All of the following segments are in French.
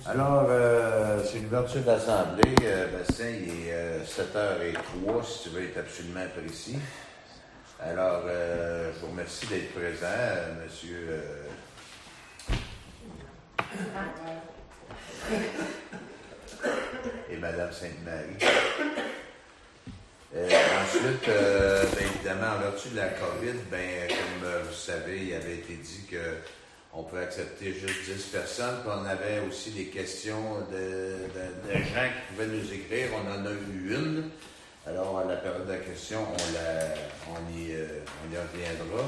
Alors, c'est l'ouverture de l'Assemblée. Bastien, il est 7h03, si tu veux être absolument précis. Alors, je vous remercie d'être présent, monsieur... et madame Sainte-Marie. Ensuite, évidemment, en vertu de la COVID, comme vous savez, il avait été dit qu'on pouvait accepter juste 10 personnes. Puis on avait aussi des questions de gens qui pouvaient nous écrire. On en a eu une. Alors, à la période de la question, on y reviendra.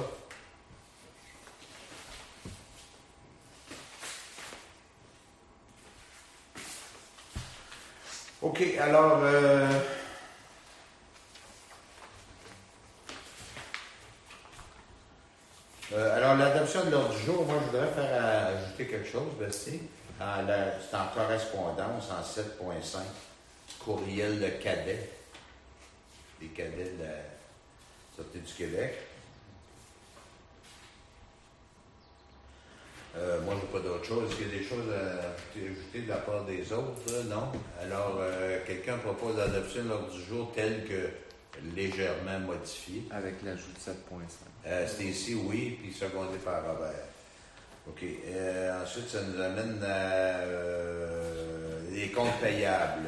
OK, alors... alors, l'adoption de l'ordre du jour, moi, je voudrais faire ajouter quelque chose, Bastien. C'est en correspondance, en 7.5, courriel de cadets, des cadets de la Sûreté du Québec. Moi, je n'ai pas d'autre chose. Est-ce qu'il y a des choses à ajouter de la part des autres? Non. Alors, quelqu'un propose l'adoption de l'ordre du jour tel que légèrement modifié. Avec l'ajout de 7.5. C'était ici, oui, puis secondé par Robert. OK. Ensuite, ça nous amène à les comptes payables.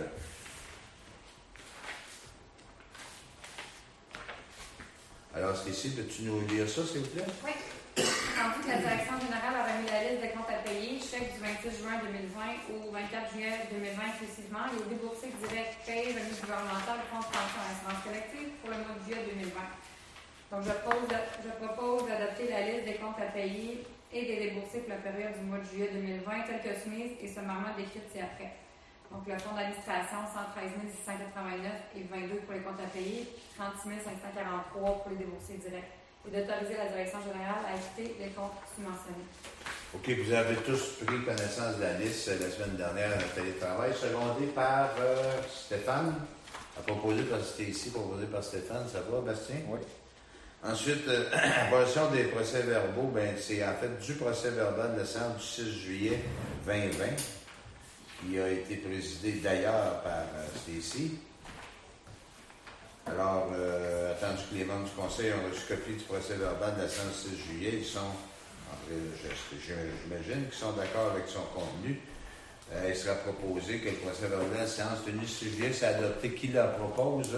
Alors, Stécie, peux-tu nous lire ça, s'il vous plaît? Oui. Tandis que la Direction générale a remis la liste des comptes à payer, chèque du 26 juin 2020 au 24 juillet 2020 exclusivement, et aux déboursés directs payés remis gouvernemental du Fonds de pension et assurance collective pour le mois de juillet 2020. Donc, je propose d'adopter la liste des comptes à payer et des déboursés pour la période du mois de juillet 2020, telle que soumise et sommairement décrite ci-après. Donc, le fonds d'administration, 113 689 et 22 pour les comptes à payer, 36 543 pour les déboursés directs. Et d'autoriser la Direction générale à ajouter les comptes sous-mentionnés. OK, vous avez tous pris connaissance de la liste la semaine dernière à notre télétravail, secondé par Stéphane, proposé par Stéphane. Ça va, Bastien? Oui. Ensuite, approbation des procès-verbaux, c'est en fait du procès-verbal de la séance du 6 juillet 2020, qui a été présidé d'ailleurs par Stécie. Alors, attendu que les membres du Conseil ont reçu copie du procès-verbal de la séance du 6 juillet, ils sont, j'imagine, qu'ils sont d'accord avec son contenu. Il sera proposé que le procès-verbal de la séance tenue 6 juillet soit adopté. Qui la propose?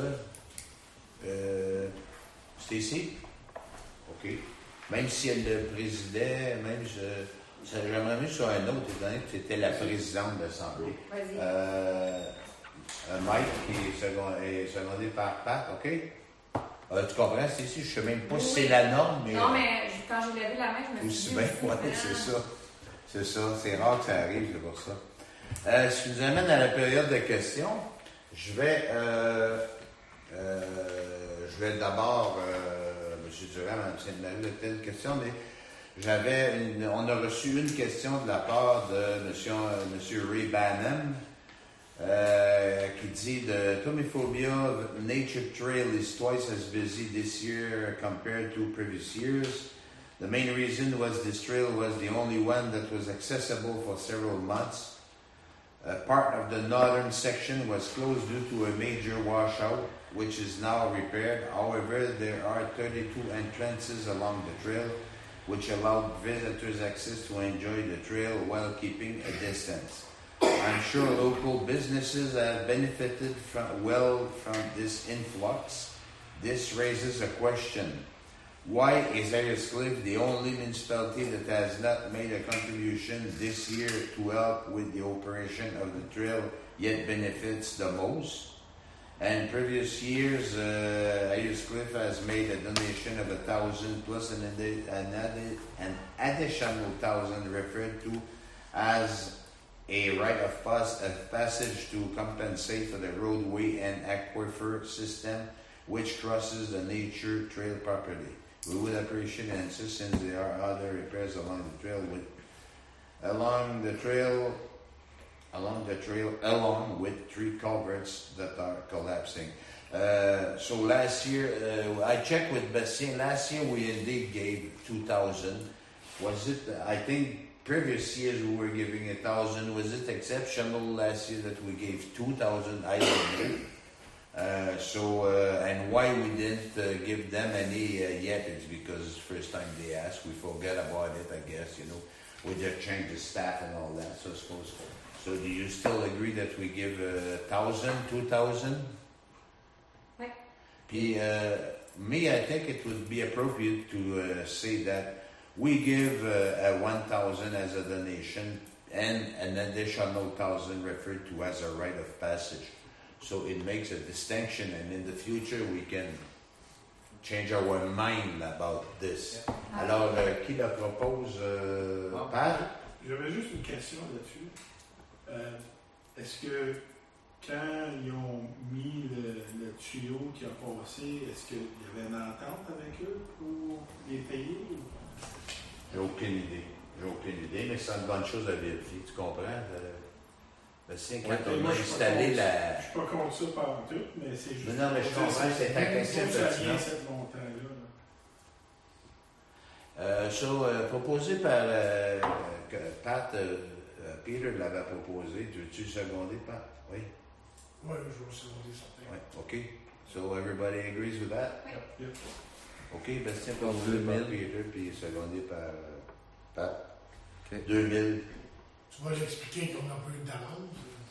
Stécie? OK. Même si elle le présidait, j'aimerais mieux sur un autre, étant donné que tu étais la présidente de l'Assemblée. Vas-y. Mike, qui est secondé par Pat, OK? Tu comprends, Stécie? Je ne sais même pas si c'est la norme, mais... Non, mais quand j'ai levé la main, je me suis dit... C'est ça. C'est rare que ça arrive, c'est pour ça. Ce qui nous amène à la période de questions, je vais d'abord, M. Durand, Mme Sainte-Marie, de telle question, mais on a reçu une question de la part de M. Ray Banham, qui dit the Tomophobia Nature Trail is twice as busy this year compared to previous years. The main reason was this trail was the only one that was accessible for several months. Part of the northern section was closed due to a major washout, which is now repaired. However, there are 32 entrances along the trail, which allowed visitors access to enjoy the trail while keeping a distance. I'm sure local businesses have benefited from this influx. This raises a question. Why is Ayer's-Cliff the only municipality that has not made a contribution this year to help with the operation of the trail, yet benefits the most? And previous years, Ayer's-Cliff has made a donation of 1,000 plus an additional 1,000 referred to as a rite of passage to compensate for the roadway and aquifer system which crosses the nature trail property. We would appreciate an answer since there are other repairs along the trail with 3 culverts that are collapsing. So last year, I checked with Bastien. Last year we indeed gave 2,000. Was it? I think previous years we were giving 1,000. Was it exceptional last year that we gave 2,000? I don't know. And why we didn't give them any yet is because first time they asked, we forget about it, I guess, we just changed the staff and all that, so I suppose. So do you still agree that we give 1,000, 2,000? Oui. Puis, me, I think it would be appropriate to say that we give 1,000 as a donation and an additional 1,000 referred to as a rite of passage. So it makes a distinction, and in the future we can change our mind about this. Yeah. Alors, qui le propose? Pat? J'avais juste une question là-dessus. Est-ce que quand ils ont mis le tuyau qui a passé, est-ce qu'il y avait une entente avec eux pour les payer? J'ai aucune idée, mais c'est une bonne chose à vérifier, tu comprends? Quand on a installé la... Je suis pas contre ça par tout, mais c'est juste... Non, mais je comprends, c'est ta question pertinente. Cette montant-là. Proposé par Pat, Peter l'avait proposé. Tu veux-tu seconder, Pat? Oui? Oui, je vais seconder certain. Oui, OK. So everybody agrees with that? Oui. Yep. OK, Bastien proposé par Peter, puis secondé par Pat. Okay. 2000. Tu vas l'expliquer qu'on n'a pas eu d'amende.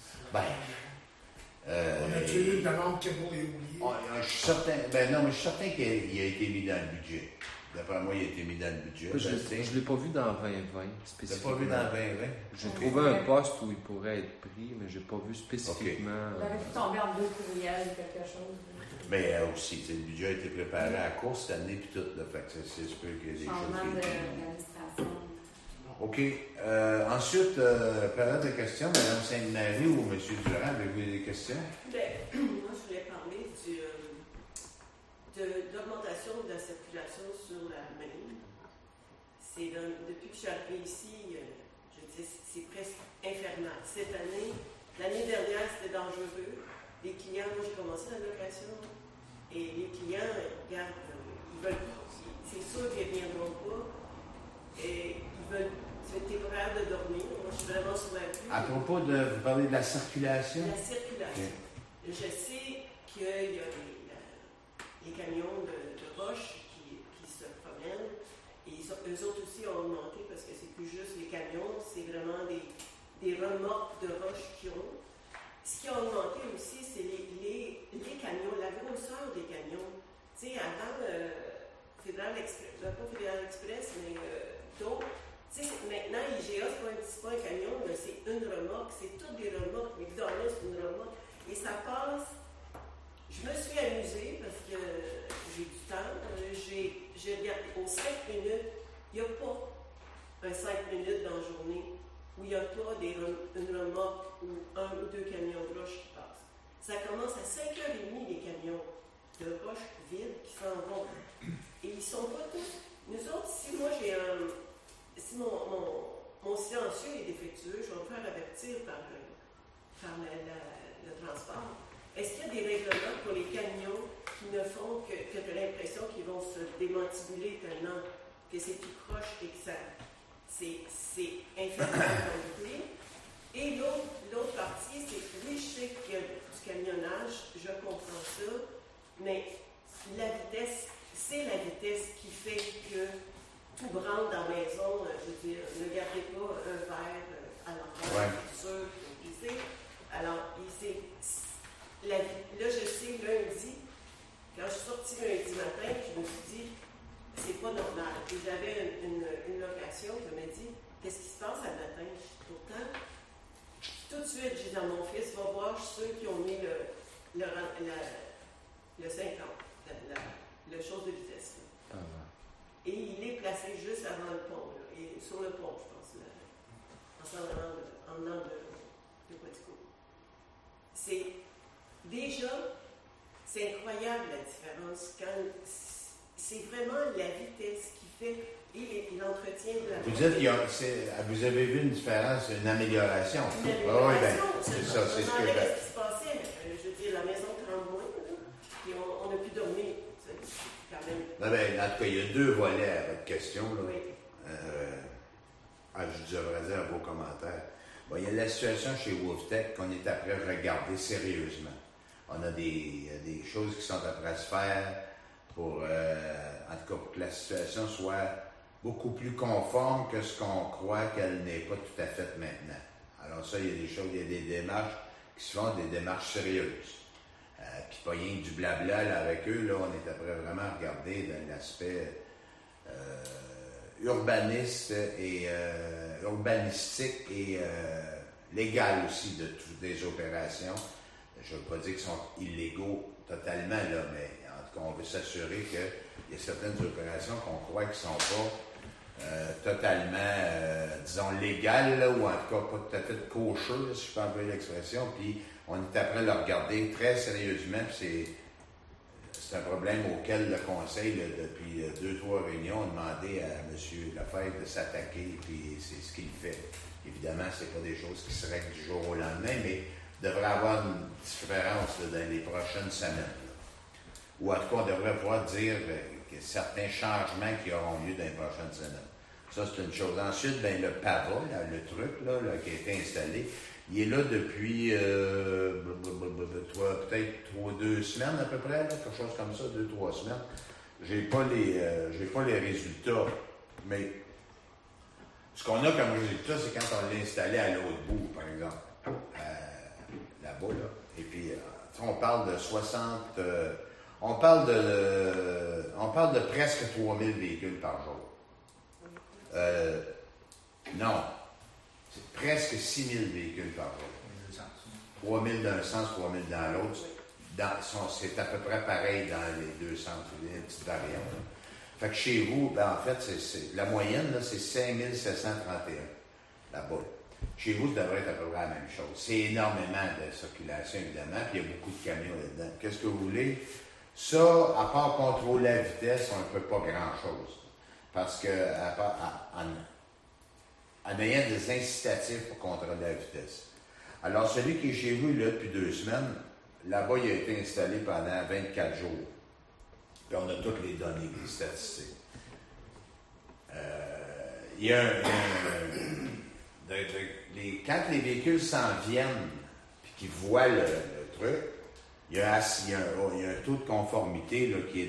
On a-tu eu une amende pour les oubliés? Je suis certain qu'il a été mis dans le budget. D'après moi, il a été mis dans le budget. Je ne l'ai pas vu dans 2020 spécifiquement. Tu l'as pas vu dans 2020? J'ai trouvé un poste où il pourrait être pris, mais je n'ai pas vu spécifiquement. Il aurait pu tomber en 2 courriels ou quelque chose. Mais aussi, le budget a été préparé à course cette année, puis tout. Là, fait que c'est sûr qu'il y a des changement choses. d'administration. OK. Ensuite, période de questions, Mme Sainte-Marie ou M. Durand, avez-vous des questions? Moi, je voulais parler de l'augmentation de la circulation sur la Maine. Depuis que je suis arrivée ici, c'est presque infernal. Cette année, l'année dernière, c'était dangereux. Les clients, moi, j'ai commencé la location, et les clients, regardent, ils veulent pas. C'est sûr qu'ils ne viendront pas. Et ils veulent. T'es pas capable de dormir. Moi, je suis vraiment sur la rue. À propos de. Vous parlez de la circulation? La circulation. Okay. Je sais qu'il y a les camions de roche qui se promènent. Et eux autres aussi ont augmenté parce que c'est plus juste les camions, c'est vraiment des remorques de roche qu'ils ont. Ce qui a augmenté aussi, c'est les camions, la grosseur des camions. Tu sais, avant, Fédéral Express, pas Fédéral Express, mais d'autres. Maintenant, IGA, c'est pas un camion, mais c'est une remorque. C'est toutes des remorques. McDonald's, c'est une remorque. Et ça passe. Je me suis amusée parce que j'ai du temps. J'ai regardé aux 5 minutes. Il n'y a pas un 5 minutes dans la journée où il n'y a pas une remorque ou 1 ou 2 camions de roche qui passent. Ça commence à 5h30, les camions de roche vides qui s'en vont. Et ils ne sont pas tous. Nous autres, si moi j'ai un. Si mon silencieux est défectueux, je vais me faire avertir par le transport. Est-ce qu'il y a des règlements pour les camions qui ne font que tu as l'impression qu'ils vont se démantibuler tellement que c'est tout croche et que c'est infernal comme idée? Et l'autre partie, c'est que oui, je sais qu'il y a du camionnage, je comprends ça, mais la vitesse, c'est la vitesse qui fait que tout rentre dans la maison, je veux dire, ne gardez pas un verre à l'envers, c'est sûr, tu sais. Alors, là, je sais, lundi, quand je suis sortie lundi matin, je me suis dit, c'est pas normal. Et j'avais une location qui m'a dit, qu'est-ce qui se passe à matin? Pourtant, tout de suite, j'ai dit à mon fils, va voir ceux qui ont mis le 50, le chose de vitesse. Là. Et il est placé juste avant le pont, là, et sur le pont, je pense, en venant de Quatico. C'est incroyable la différence. C'est vraiment la vitesse qui fait et l'entretien de la route. Vous avez vu une différence, une amélioration? Une amélioration, c'est ça, c'est ce que ce qui se passait. Je veux dire, la maison tremble moins, puis on a pu dormir. Non, en tout cas, il y a 2 volets à votre question. Là. Oui. je devrais dire un beau commentaire. Bon, il y a la situation chez WolfTech qu'on est après regarder sérieusement. On a des choses qui sont après à se faire pour, en tout cas, pour que la situation soit beaucoup plus conforme que ce qu'on croit qu'elle n'est pas tout à fait maintenant. Alors ça, il y a des choses, il y a des démarches qui se font, des démarches sérieuses. Puis pas rien que du blabla là, avec eux, là, on est après vraiment à regarder dans l'aspect urbanistique et légal aussi de toutes les opérations. Je ne veux pas dire qu'ils sont illégaux totalement, là, mais en tout cas, on veut s'assurer qu'il y a certaines opérations qu'on croit qui ne sont pas totalement, disons, légales, là, ou en tout cas pas tout à fait cocheux, si je peux employer l'expression, puis on est après à le regarder très sérieusement, puis c'est un problème auquel le Conseil, là, depuis 2-3 réunions, a demandé à M. Lefebvre de s'attaquer, puis c'est ce qu'il fait. Évidemment, ce n'est pas des choses qui se règlent du jour au lendemain, mais il devrait y avoir une différence là, dans les prochaines semaines. Là. Ou en tout cas, on devrait pouvoir dire que certains changements qui auront lieu dans les prochaines semaines. Ça, c'est une chose. Ensuite, ben, le PAVA, là, le truc là, qui a été installé, il est là depuis peut-être 2 semaines à peu près, là, quelque chose comme ça, 2-3 semaines. J'ai pas les résultats, mais ce qu'on a comme résultat, c'est quand on l'a installé à l'autre bout, par exemple, là-bas, là. Et puis, on parle de 60... on parle de presque 3000 véhicules par jour. Non. C'est presque 6000 véhicules par jour. 3000 d'un sens, 3000 dans l'autre. C'est à peu près pareil dans les deux sens. Il y a une petite variante. Fait que chez vous, ben, en fait, la moyenne, là, c'est 5731 là-bas. Chez vous, ça devrait être à peu près la même chose. C'est énormément de circulation, évidemment, puis il y a beaucoup de camions là-dedans. Qu'est-ce que vous voulez? Ça, à part contrôler la vitesse, on ne peut pas grand-chose. Parce que, en ayant des incitatifs pour contrôler la vitesse. Alors, celui qui est chez vous, là, depuis 2 semaines, là-bas, il a été installé pendant 24 jours. Puis on a toutes les données, les statistiques. Il y a quand les véhicules s'en viennent puis qu'ils voient le truc, il y a un taux de conformité là, qui est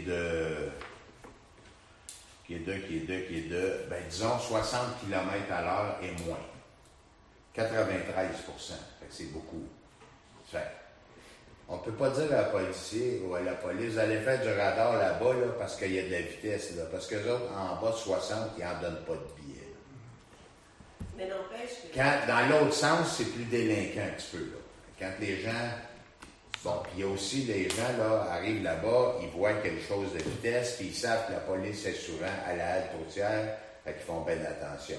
de, ben, disons, 60 km/h et moins. 93%. Fait que c'est beaucoup. Fait on ne peut pas dire à la policier ou à la police, vous allez faire du radar là-bas là, parce qu'il y a de la vitesse. Là, parce qu'eux autres, en bas de 60, ils n'en donnent pas de billets. Là. Mais n'empêche que... Dans l'autre sens, c'est plus délinquant un petit peu. Là. Quand les gens... Bon, puis il y a aussi les gens là, arrivent là-bas, ils voient quelque chose de vitesse, puis ils savent que la police est souvent à la halte routière, fait qu'ils font bien attention.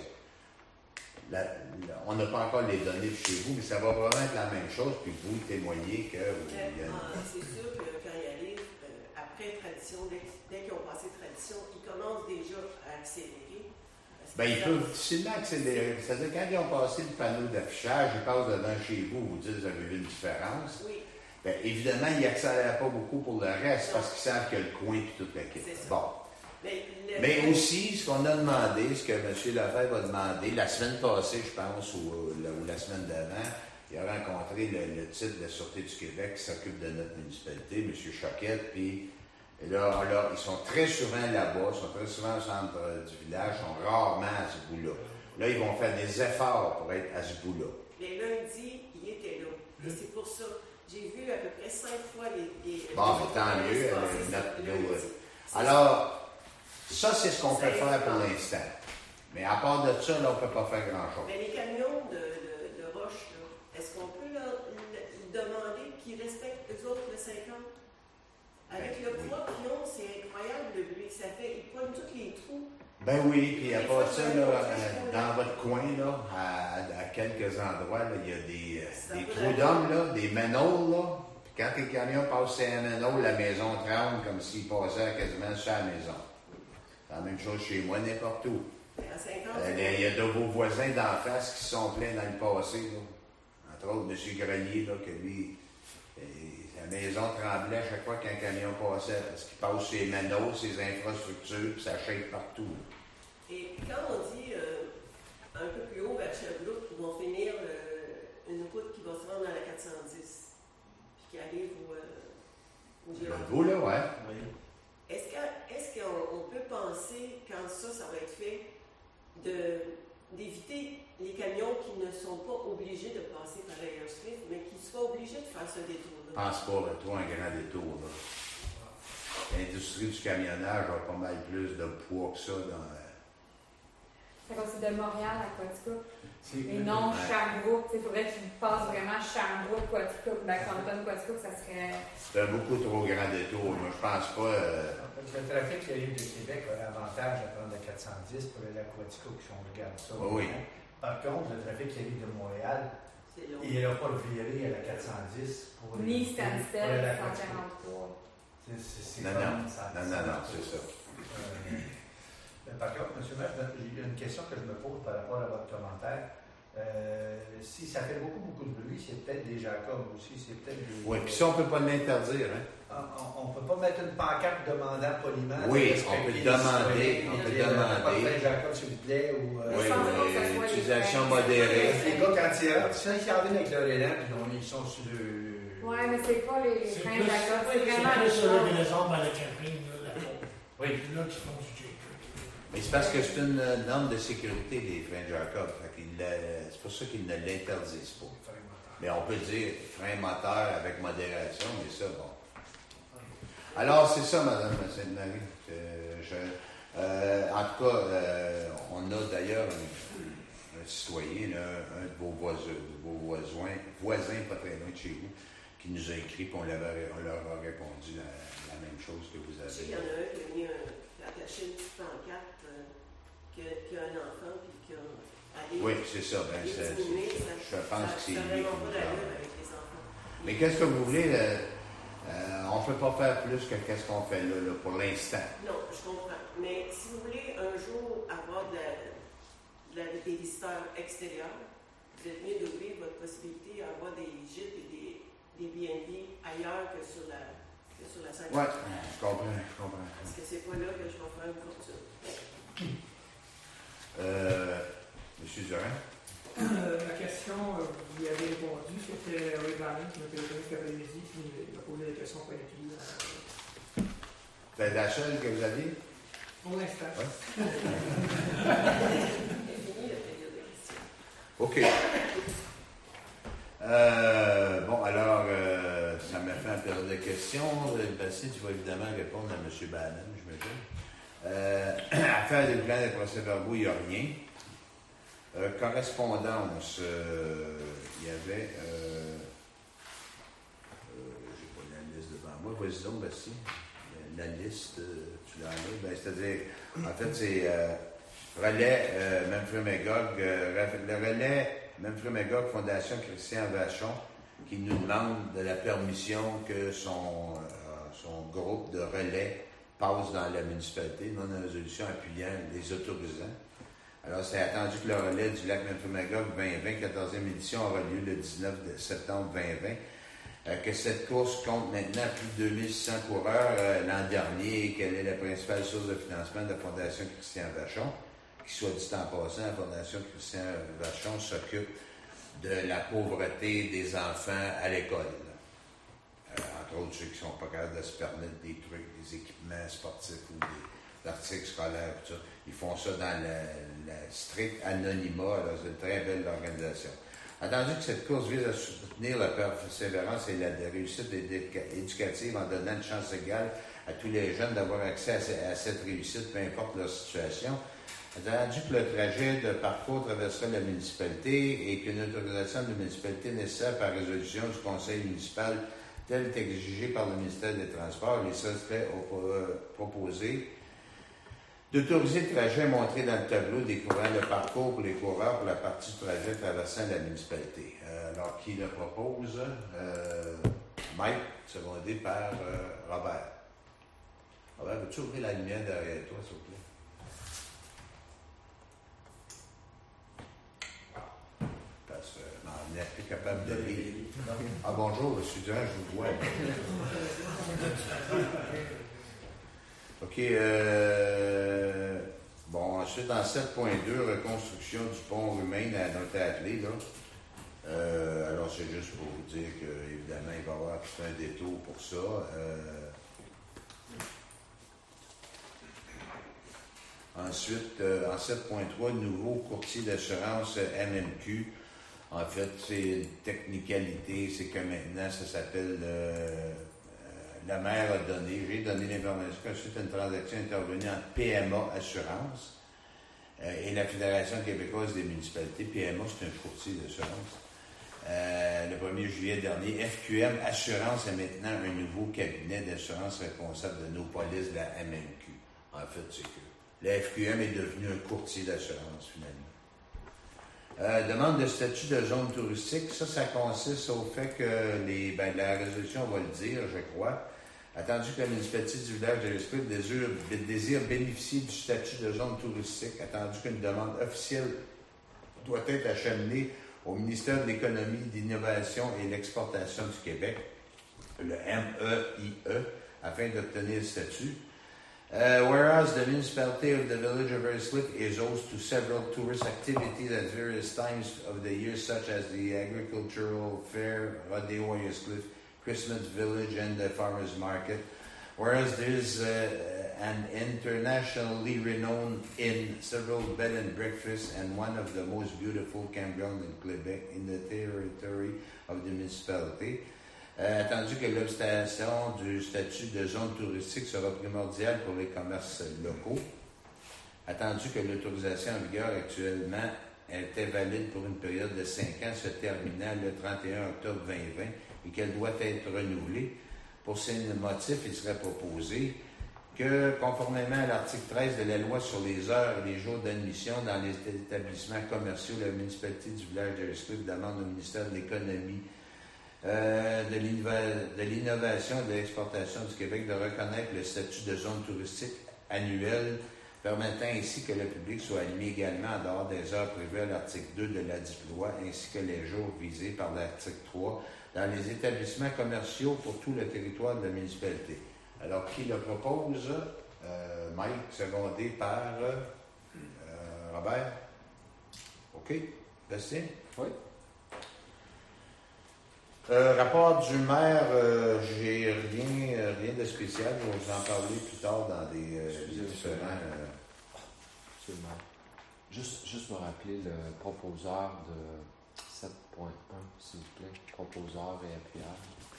On n'a pas encore les données de chez vous, mais ça va vraiment être la même chose, puis vous témoignez que... C'est sûr que quand ils arrivent, après tradition, dès qu'ils ont passé tradition, ils commencent déjà à accélérer. Bien, ils peuvent difficilement accélérer. C'est-à-dire, quand ils ont passé le panneau d'affichage, ils passent devant chez vous, vous dites, vous avez vu une différence. Oui. Bien, évidemment, ils n'accélèrent pas beaucoup pour le reste, parce qu'ils savent qu'il y a le coin et toute la quête. Bon. Mais aussi, ce qu'on a demandé, ce que M. Lefebvre a demandé, la semaine passée, je pense, ou la semaine d'avant, il a rencontré le titre de la Sûreté du Québec qui s'occupe de notre municipalité, M. Choquette, puis là, ils sont très souvent là-bas, ils sont très souvent au centre du village, ils sont rarement à ce bout-là. Là, ils vont faire des efforts pour être à ce bout-là. Les lundis, il était là. Et c'est pour ça, j'ai vu à peu près 5 fois les bon, mais tant mieux. Alors, ça, c'est ce qu'on peut faire pour l'instant. Mais à part de ça, là, on ne peut pas faire grand-chose. Mais les camions de roche, là, est-ce qu'on peut leur demander qu'ils respectent eux autres le 50? Avec le poids qu'ils ont, c'est incroyable le bruit que ça fait. Ils poignent tous les trous. Ben oui, puis à part ça, là, dans votre coin, là, à quelques endroits, là, il y a des trous d'hommes, là, des manholes, là. Puis quand les camions passent sur un manhole, la maison tremble comme s'ils passaient quasiment sur la maison. C'est la même chose chez moi, n'importe où. Il y a de vos voisins d'en face qui se sont plaints dans le passé, là. Entre autres, M. Grelier, là, que lui, la maison tremblait à chaque fois qu'un camion passait, parce qu'il passe ses manhole, ses infrastructures, puis ça chèque partout. Et quand on dit un peu plus haut vers Sherbrooke, qui vont finir une route qui va se rendre à la 410, puis qui arrive au Le Girard. beau, là, ouais. Oui. Est-ce qu'on peut penser, quand ça va être fait, d'éviter les camions qui ne sont pas obligés de passer par Airstrip, mais qui soient obligés de faire ce Je détour-là? pense pas, toi, un grand détour, là. L'industrie du camionnage a pas mal plus de poids que ça dans... C'est comme c'est de Montréal à Quaticook. Et Et non Ouais. Sherbrooke. Il faudrait qu'ils passent vraiment Sherbrooke, Quaticook. Ben, Compton, Quaticook, ça serait. C'est un beaucoup trop grand détour. Moi, je pense pas... Le trafic qui arrive de Québec a l'avantage de prendre la 410 pour aller à Quaticook, si on regarde ça. Oui. Par contre, le trafic qui arrive de Montréal, C'est long. il n'ira pas le virer à la 410 pour Ni pour Stansted, aller à Quaticook. 143. C'est Non, comme non. ça. Non, c'est ça. Par contre, M. Maire, j'ai une question que je me pose par rapport à votre commentaire. Si ça fait beaucoup de bruit, c'est peut-être des Jacobs aussi, c'est peut-être des... Oui, puis ça, on ne peut pas l'interdire, hein? On ne peut pas mettre une pancarte demandant poliment. Oui, de respecter on peut les demander, citoyens, on peut dire, demander. Pas de frein Jacob, s'il vous plaît, ou... Oui, Je pense pas que ça soit les utilisation freins. modérée. Les gars, quand ils reviennent avec leur élan, puis ils sont sur le... Ouais, mais c'est pas les C'est freins plus, Jacob. C'est c'est vraiment plus les sur choses. les hommes à la camping, là, là-bas. Oui. C'est là qu'ils font du J-Truck. Mais c'est parce que c'est une norme de sécurité des freins Jacob. C'est pour ça qu'ils ne l'interdisent pas. Mais on peut dire frein moteur avec modération, mais ça, bon. Alors, c'est ça, Mme Sainte-Marie. En tout cas, on a d'ailleurs un citoyen, là, un de vos voisins, pas très loin de chez vous, qui nous a écrit, puis on leur a répondu la même chose que vous Je sais qu'il y en avez. a un qui a mis qui a attaché une petite pancarte qui a un enfant puis qui a allé Oui, c'est ça. Ben, diminuer, je pense que c'est ça lui qui vraiment nous pas d'allure parle. avec les enfants. Mais qu'est-ce que vous voulez? On ne peut pas faire plus que qu'est-ce qu'on fait là, pour l'instant. Non, je comprends. Mais si vous voulez un jour avoir des visiteurs extérieurs, vous êtes mieux d'ouvrir votre possibilité à avoir des gîtes et des B&B ailleurs que sur la scène. Oui, je comprends. Parce que c'est pas là que je vais faire une fortune. Monsieur Durand? La question, vous y avez répondu, c'était Ray Bannon qui m'a téléphoné cet après-midi, puis il m'a posé des questions pointues. C'est la seule que vous aviez? Pour l'instant. Ouais. C'est fini la période de questions. OK. Bon, alors, ça m'a fait un période de questions. Bastien, tu vas évidemment répondre à M. Bannon, j'imagine. Affaire de plan de procès-verbaux, il n'y a rien. Correspondance, il y avait... j'ai pas la liste devant moi. Vas-y donc, Bastien. La liste, tu l'as mis. Ben, c'est-à-dire, en fait, c'est relais Memphremagog, le relais Memphremagog Fondation Christian Vachon qui nous demande de la permission que son groupe de relais passe dans la municipalité, non une résolution appuyant les autorisants. Alors, c'est attendu que le relais du lac Memphremagog 2020, 14e édition, aura lieu le 19 septembre 2020. Que cette course compte maintenant plus de 2600 coureurs l'an dernier et quelle est la principale source de financement de la Fondation Christian Vachon, qui, soit dit en passant, la Fondation Christian Vachon s'occupe de la pauvreté des enfants à l'école. Entre autres, ceux qui ne sont pas capables de se permettre des trucs, des équipements sportifs ou des articles scolaires, tout ça. Ils font ça dans le strict anonymat. Alors, c'est une très belle organisation. Attendu que cette course vise à soutenir la persévérance et la réussite éducative en donnant une chance égale à tous les jeunes d'avoir accès à cette réussite, peu importe leur situation. Attendu que le trajet de parcours traverserait la municipalité et qu'une autorisation de municipalité nécessaire par résolution du conseil municipal telle qu'exigée par le ministère des Transports, il serait proposé d'autoriser le trajet montré dans le tableau découvrant le parcours pour les coureurs pour la partie du trajet traversant la municipalité. Alors, qui le propose? Mike, secondé par Robert. Robert, veux-tu ouvrir la lumière derrière toi, s'il vous plaît? Parce que on n'est plus capable de lire. Ah, bonjour, monsieur Durand, je vous vois. OK. Bon, ensuite, en 7.2, reconstruction du pont Roumain à Notre-Attelé, là. Alors, c'est juste pour vous dire qu'évidemment, il va y avoir tout un détour pour ça. Ensuite, en 7.3, nouveau courtier d'assurance MMQ. En fait, c'est une technicalité, c'est que maintenant, ça s'appelle... la maire a donné, j'ai donné l'information que suite à une transaction intervenue entre PMA Assurance et la Fédération québécoise des municipalités. PMA, c'est un courtier d'assurance. Le 1er juillet dernier, FQM Assurance est maintenant un nouveau cabinet d'assurance responsable de nos polices de la MMQ. En fait, c'est que la FQM est devenu un courtier d'assurance, finalement. Demande de statut de zone touristique, ça consiste au fait que la résolution va le dire, je crois, attendu que la municipalité du village de l'Esprit désire bénéficier du statut de zone touristique, attendu qu'une demande officielle doit être acheminée au ministère de l'Économie, de l'Innovation et de l'Exportation du Québec, le MEIE, afin d'obtenir le statut. Whereas the municipality of the village of Earlscliffe is host to several tourist activities at various times of the year, such as the agricultural fair, Rodeo Earlscliffe, Christmas village, and the farmers market. Whereas there is an internationally renowned inn, several bed and breakfasts, and one of the most beautiful campgrounds in Quebec in the territory of the municipality. Attendu que l'obtention du statut de zone touristique sera primordiale pour les commerces locaux. Attendu que l'autorisation en vigueur actuellement était valide pour une période de 5 ans se terminant le 31 octobre 2020 et qu'elle doit être renouvelée. Pour ces motifs, il serait proposé que, conformément à l'article 13 de la loi sur les heures et les jours d'admission dans les établissements commerciaux, la municipalité du village de Earlscliffe demande au ministère de l'Économie, de l'Innovation et de l'Exportation du Québec de reconnaître le statut de zone touristique annuelle, permettant ainsi que le public soit admis également en dehors des heures prévues à l'article 2 de la dite loi, ainsi que les jours visés par l'article 3 dans les établissements commerciaux pour tout le territoire de la municipalité. Alors, qui le propose? Mike, secondé par Robert. OK. Bastien? Oui. Rapport du maire, j'ai rien de spécial. Je vais vous en parler plus tard dans des différents... Absolument. Juste me rappeler le proposeur de 7.1, s'il vous plaît. Proposeur et appuyeur.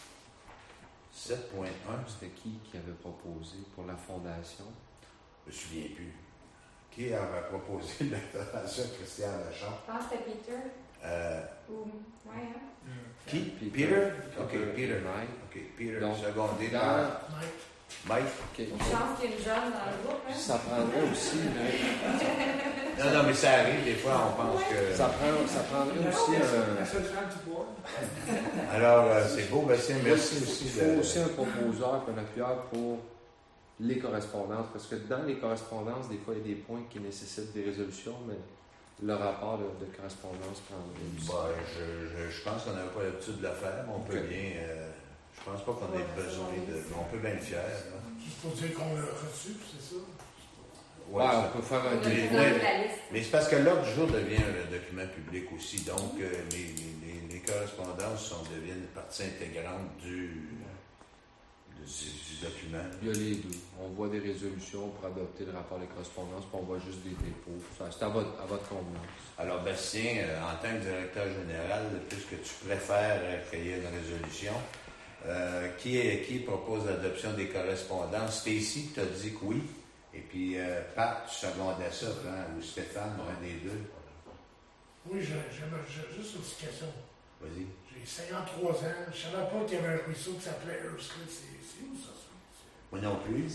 7.1. C'était qui avait proposé pour la fondation? Je me souviens plus. Qui avait proposé la fondation Christian Lachon? Je pense que c'était Peter. Ouais, hein? Qui? Peter? OK, Peter. Mike. OK, Peter, Donc, secondé dans- par Mike. Okay. Une chance qu'il y ait une jeune dans le groupe, hein? Ça prendrait aussi Non, mais ça arrive, des fois, on pense que... ça prendrait aussi La un... seule femme du bois. Alors, c'est beau, Bastien, merci aussi Il faut aussi un proposeur et un appuyeur pour les correspondances, parce que dans les correspondances, des fois, il y a des points qui nécessitent des résolutions, mais le rapport de correspondance prendrait aussi. Je pense qu'on n'avait pas l'habitude de le faire, mais on peut bien... je pense pas qu'on ait besoin de... On peut bien le faire. Là. Juste pour dire qu'on l'a reçu, c'est ça? Ouais, Ouais, ça- on peut faire un On a les- fait délai. dans la liste. Mais c'est parce que l'ordre du jour devient un document public aussi. Donc, les correspondances deviennent partie intégrante du document. Il y a les deux. On voit des résolutions pour adopter le rapport des correspondances, puis on voit juste des dépôts. C'est à votre convenance. Alors, Bastien, en tant que directeur général, puisque tu préfères qu'il y ait une résolution, qui propose l'adoption des correspondances? Stacy, tu as dit que oui. Et puis, Pat, tu secondais ça, hein, ou Stéphane, un des deux. Oui, j'ai juste une petite question. Vas-y. J'ai 53 ans, je savais pas qu'il y avait un ruisseau qui s'appelait Earlscliffe. C'est où ça? Moi non plus.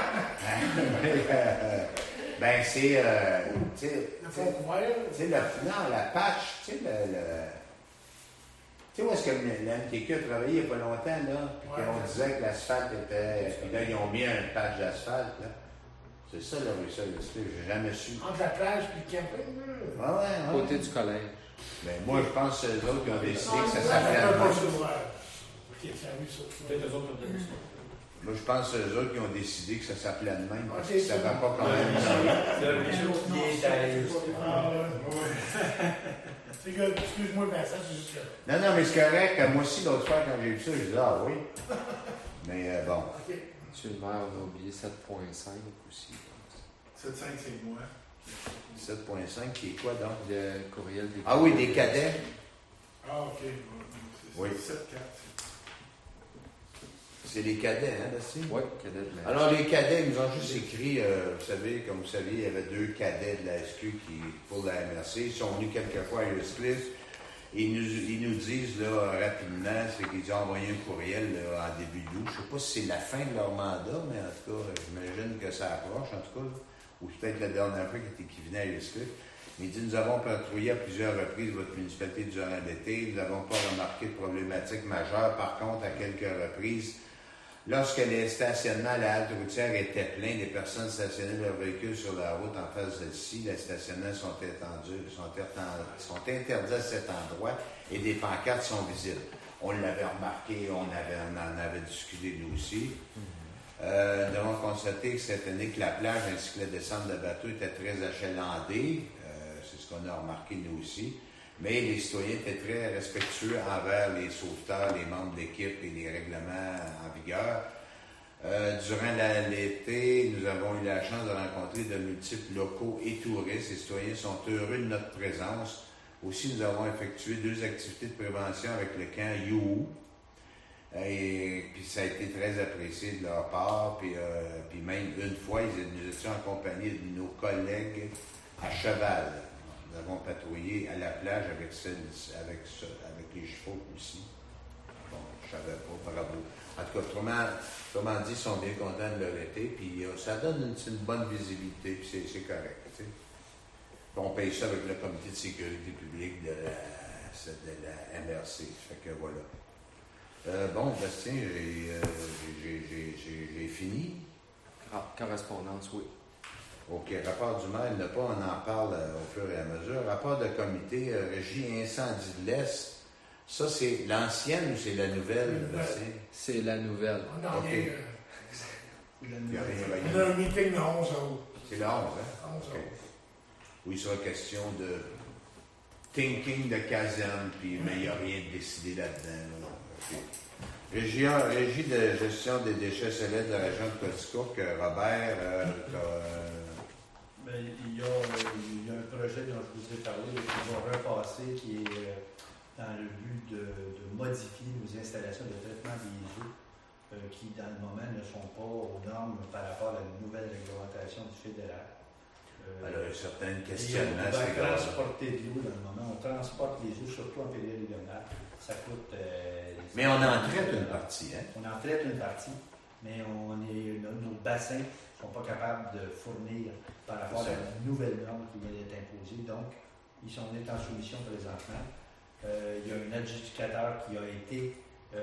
Ben, c'est, tu sais, Le fond couvert? tu sais, non, la patch, tu sais, tu sais où est-ce que l'MTQ a travaillé il n'y a pas longtemps, là, puis Ouais. qu'on disait que l'asphalte était, puis là, ils ont mis un patch d'asphalte, là. C'est ça, le ruisseau, j'ai jamais su. Entre la plage et le camping, là. Ouais. Côté du collège. Ben, moi, je pense que c'est eux autres qui ont décidé que ça Ça s'appelait. s'appelle pas ça. Ok, ça a vu ça. Peut-être eux autres ont donné ça. Moi, je pense que c'est eux autres qui ont décidé que ça s'appelait de même, parce que Ok, ça ne c'est va bon. pas quand même. Le bijou qui est à Ah, ouais. C'est que, excuse-moi, Vincent, c'est juste que. Non, non, mais c'est correct. Moi aussi, l'autre fois, quand j'ai vu ça, je disais, ah oui. Mais bon. Ok. Monsieur le maire, on a oublié 7.5 aussi. 7,5, c'est moi. 7.5, qui est quoi donc? Le courriel des Ah oui, des cadets. Ah, ok. Oui. C'est 7,4. C'est les cadets, hein, là-dessus? Oui, cadet de la Alors, les cadets, ils nous ont juste écrit, vous savez, comme vous saviez, il y avait 2 cadets de la SQ qui, pour la MRC. Ils sont venus quelques fois à Euscliffe. Ils nous disent, là, rapidement, c'est qu'ils ont envoyé un courriel là, en début d'août. Je ne sais pas si c'est la fin de leur mandat, mais en tout cas, j'imagine que ça approche, en tout cas. Là. Ou peut-être la dernière fois qui venait à Euscliffe. Il dit, nous avons patrouillé à plusieurs reprises votre municipalité durant l'été. Nous n'avons pas remarqué de problématiques majeures. Par contre, à quelques reprises, lorsque les stationnements à la halte routière étaient pleins, les personnes stationnaient leurs véhicules sur la route en face de celle-ci. Les stationnements sont interdits à cet endroit et des pancartes sont visibles. On l'avait remarqué, on en avait discuté nous aussi. Nous avons constaté que cette année que la plage ainsi que la descente de bateau étaient très achalandées. C'est ce qu'on a remarqué nous aussi. Mais les citoyens étaient très respectueux envers les sauveteurs, les membres de l'équipe et les règlements en vigueur. Durant l'été, nous avons eu la chance de rencontrer de multiples locaux et touristes. Les citoyens sont heureux de notre présence. Aussi, nous avons effectué 2 activités de prévention avec le camp You. Et puis ça a été très apprécié de leur part. Puis même une fois, nous étions accompagnés de nos collègues à cheval. Nous avons patrouillé à la plage avec les chevaux aussi. Bon, je ne savais pas, bravo. En tout cas, autrement dit, ils sont bien contents de leur été, puis ça donne une bonne visibilité, puis c'est correct. Tu sais. On paye ça avec le comité de sécurité publique de la MRC. Fait que voilà. Bon, Bastien, j'ai fini. correspondance, oui. OK. Rapport du maire, il n'y en a pas, on en parle au fur et à mesure. Rapport de comité, régie incendie de l'Est. Ça, c'est l'ancienne ou c'est la nouvelle? C'est la nouvelle. On en OK. est, Il y a rien, on a un meeting le 11 août. C'est le 11, hein? 11 OK. août. Où il sera question de thinking de caserne, puis, mais il n'y a rien de décidé là-dedans. Là. OK. Régie de gestion des déchets solides de la région de Coaticook, Robert, Ben, il y a un projet dont je vous ai parlé qui va repasser, qui est dans le but de modifier nos installations de traitement des eaux qui, dans le moment, ne sont pas aux normes par rapport à la nouvelle réglementation du fédéral. alors, certains On questionnements, va c'est grave. transporter de l'eau dans le moment. On transporte les eaux, surtout en période hivernale. Ça coûte... Mais on en traite une partie, hein? On en traite une partie, mais nos bassins ne sont pas capables de fournir par rapport à la nouvelle norme qui vient d'être imposée. Donc, on est en soumission présentement. Il y a un adjudicateur qui a été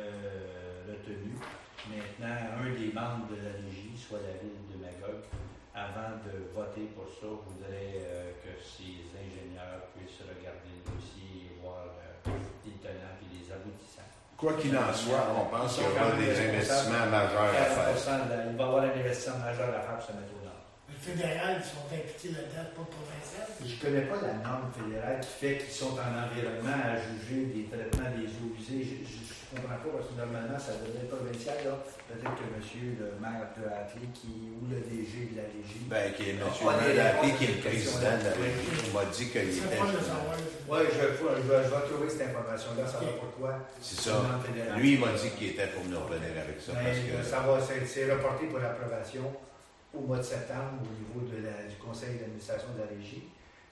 retenu. Maintenant, un des membres de la régie, soit la ville de Magog, avant de voter pour ça, voudrait que ces ingénieurs puissent regarder le dossier et voir les tenants et les aboutissants. Quoi qu'il en soit, on pense qu'il y aura des investissements majeurs à faire. 40%, il va y avoir un investissement majeur à faire pour se mettre aux normes. Le fédéral, ils sont impliqués là-dedans, pas provincial. Je ne connais pas la norme fédérale qui fait qu'ils sont en environnement à juger des traitements des eaux usées. Je ne comprends pas parce que normalement, ça devrait être provincial. Peut-être que monsieur le maire peut appeler ou le DG de la régie. Ben, qui est M. On est Lappé, d'accord. qui est le président de la régie, il m'a dit qu'il C'est était. pas de savoir. Oui, je vais trouver cette information-là, savoir pourquoi. C'est ça. Lui, il m'a dit qu'il était pour nous revenir avec ça. Parce que C'est reporté pour l'approbation au mois de septembre au niveau du conseil d'administration de la régie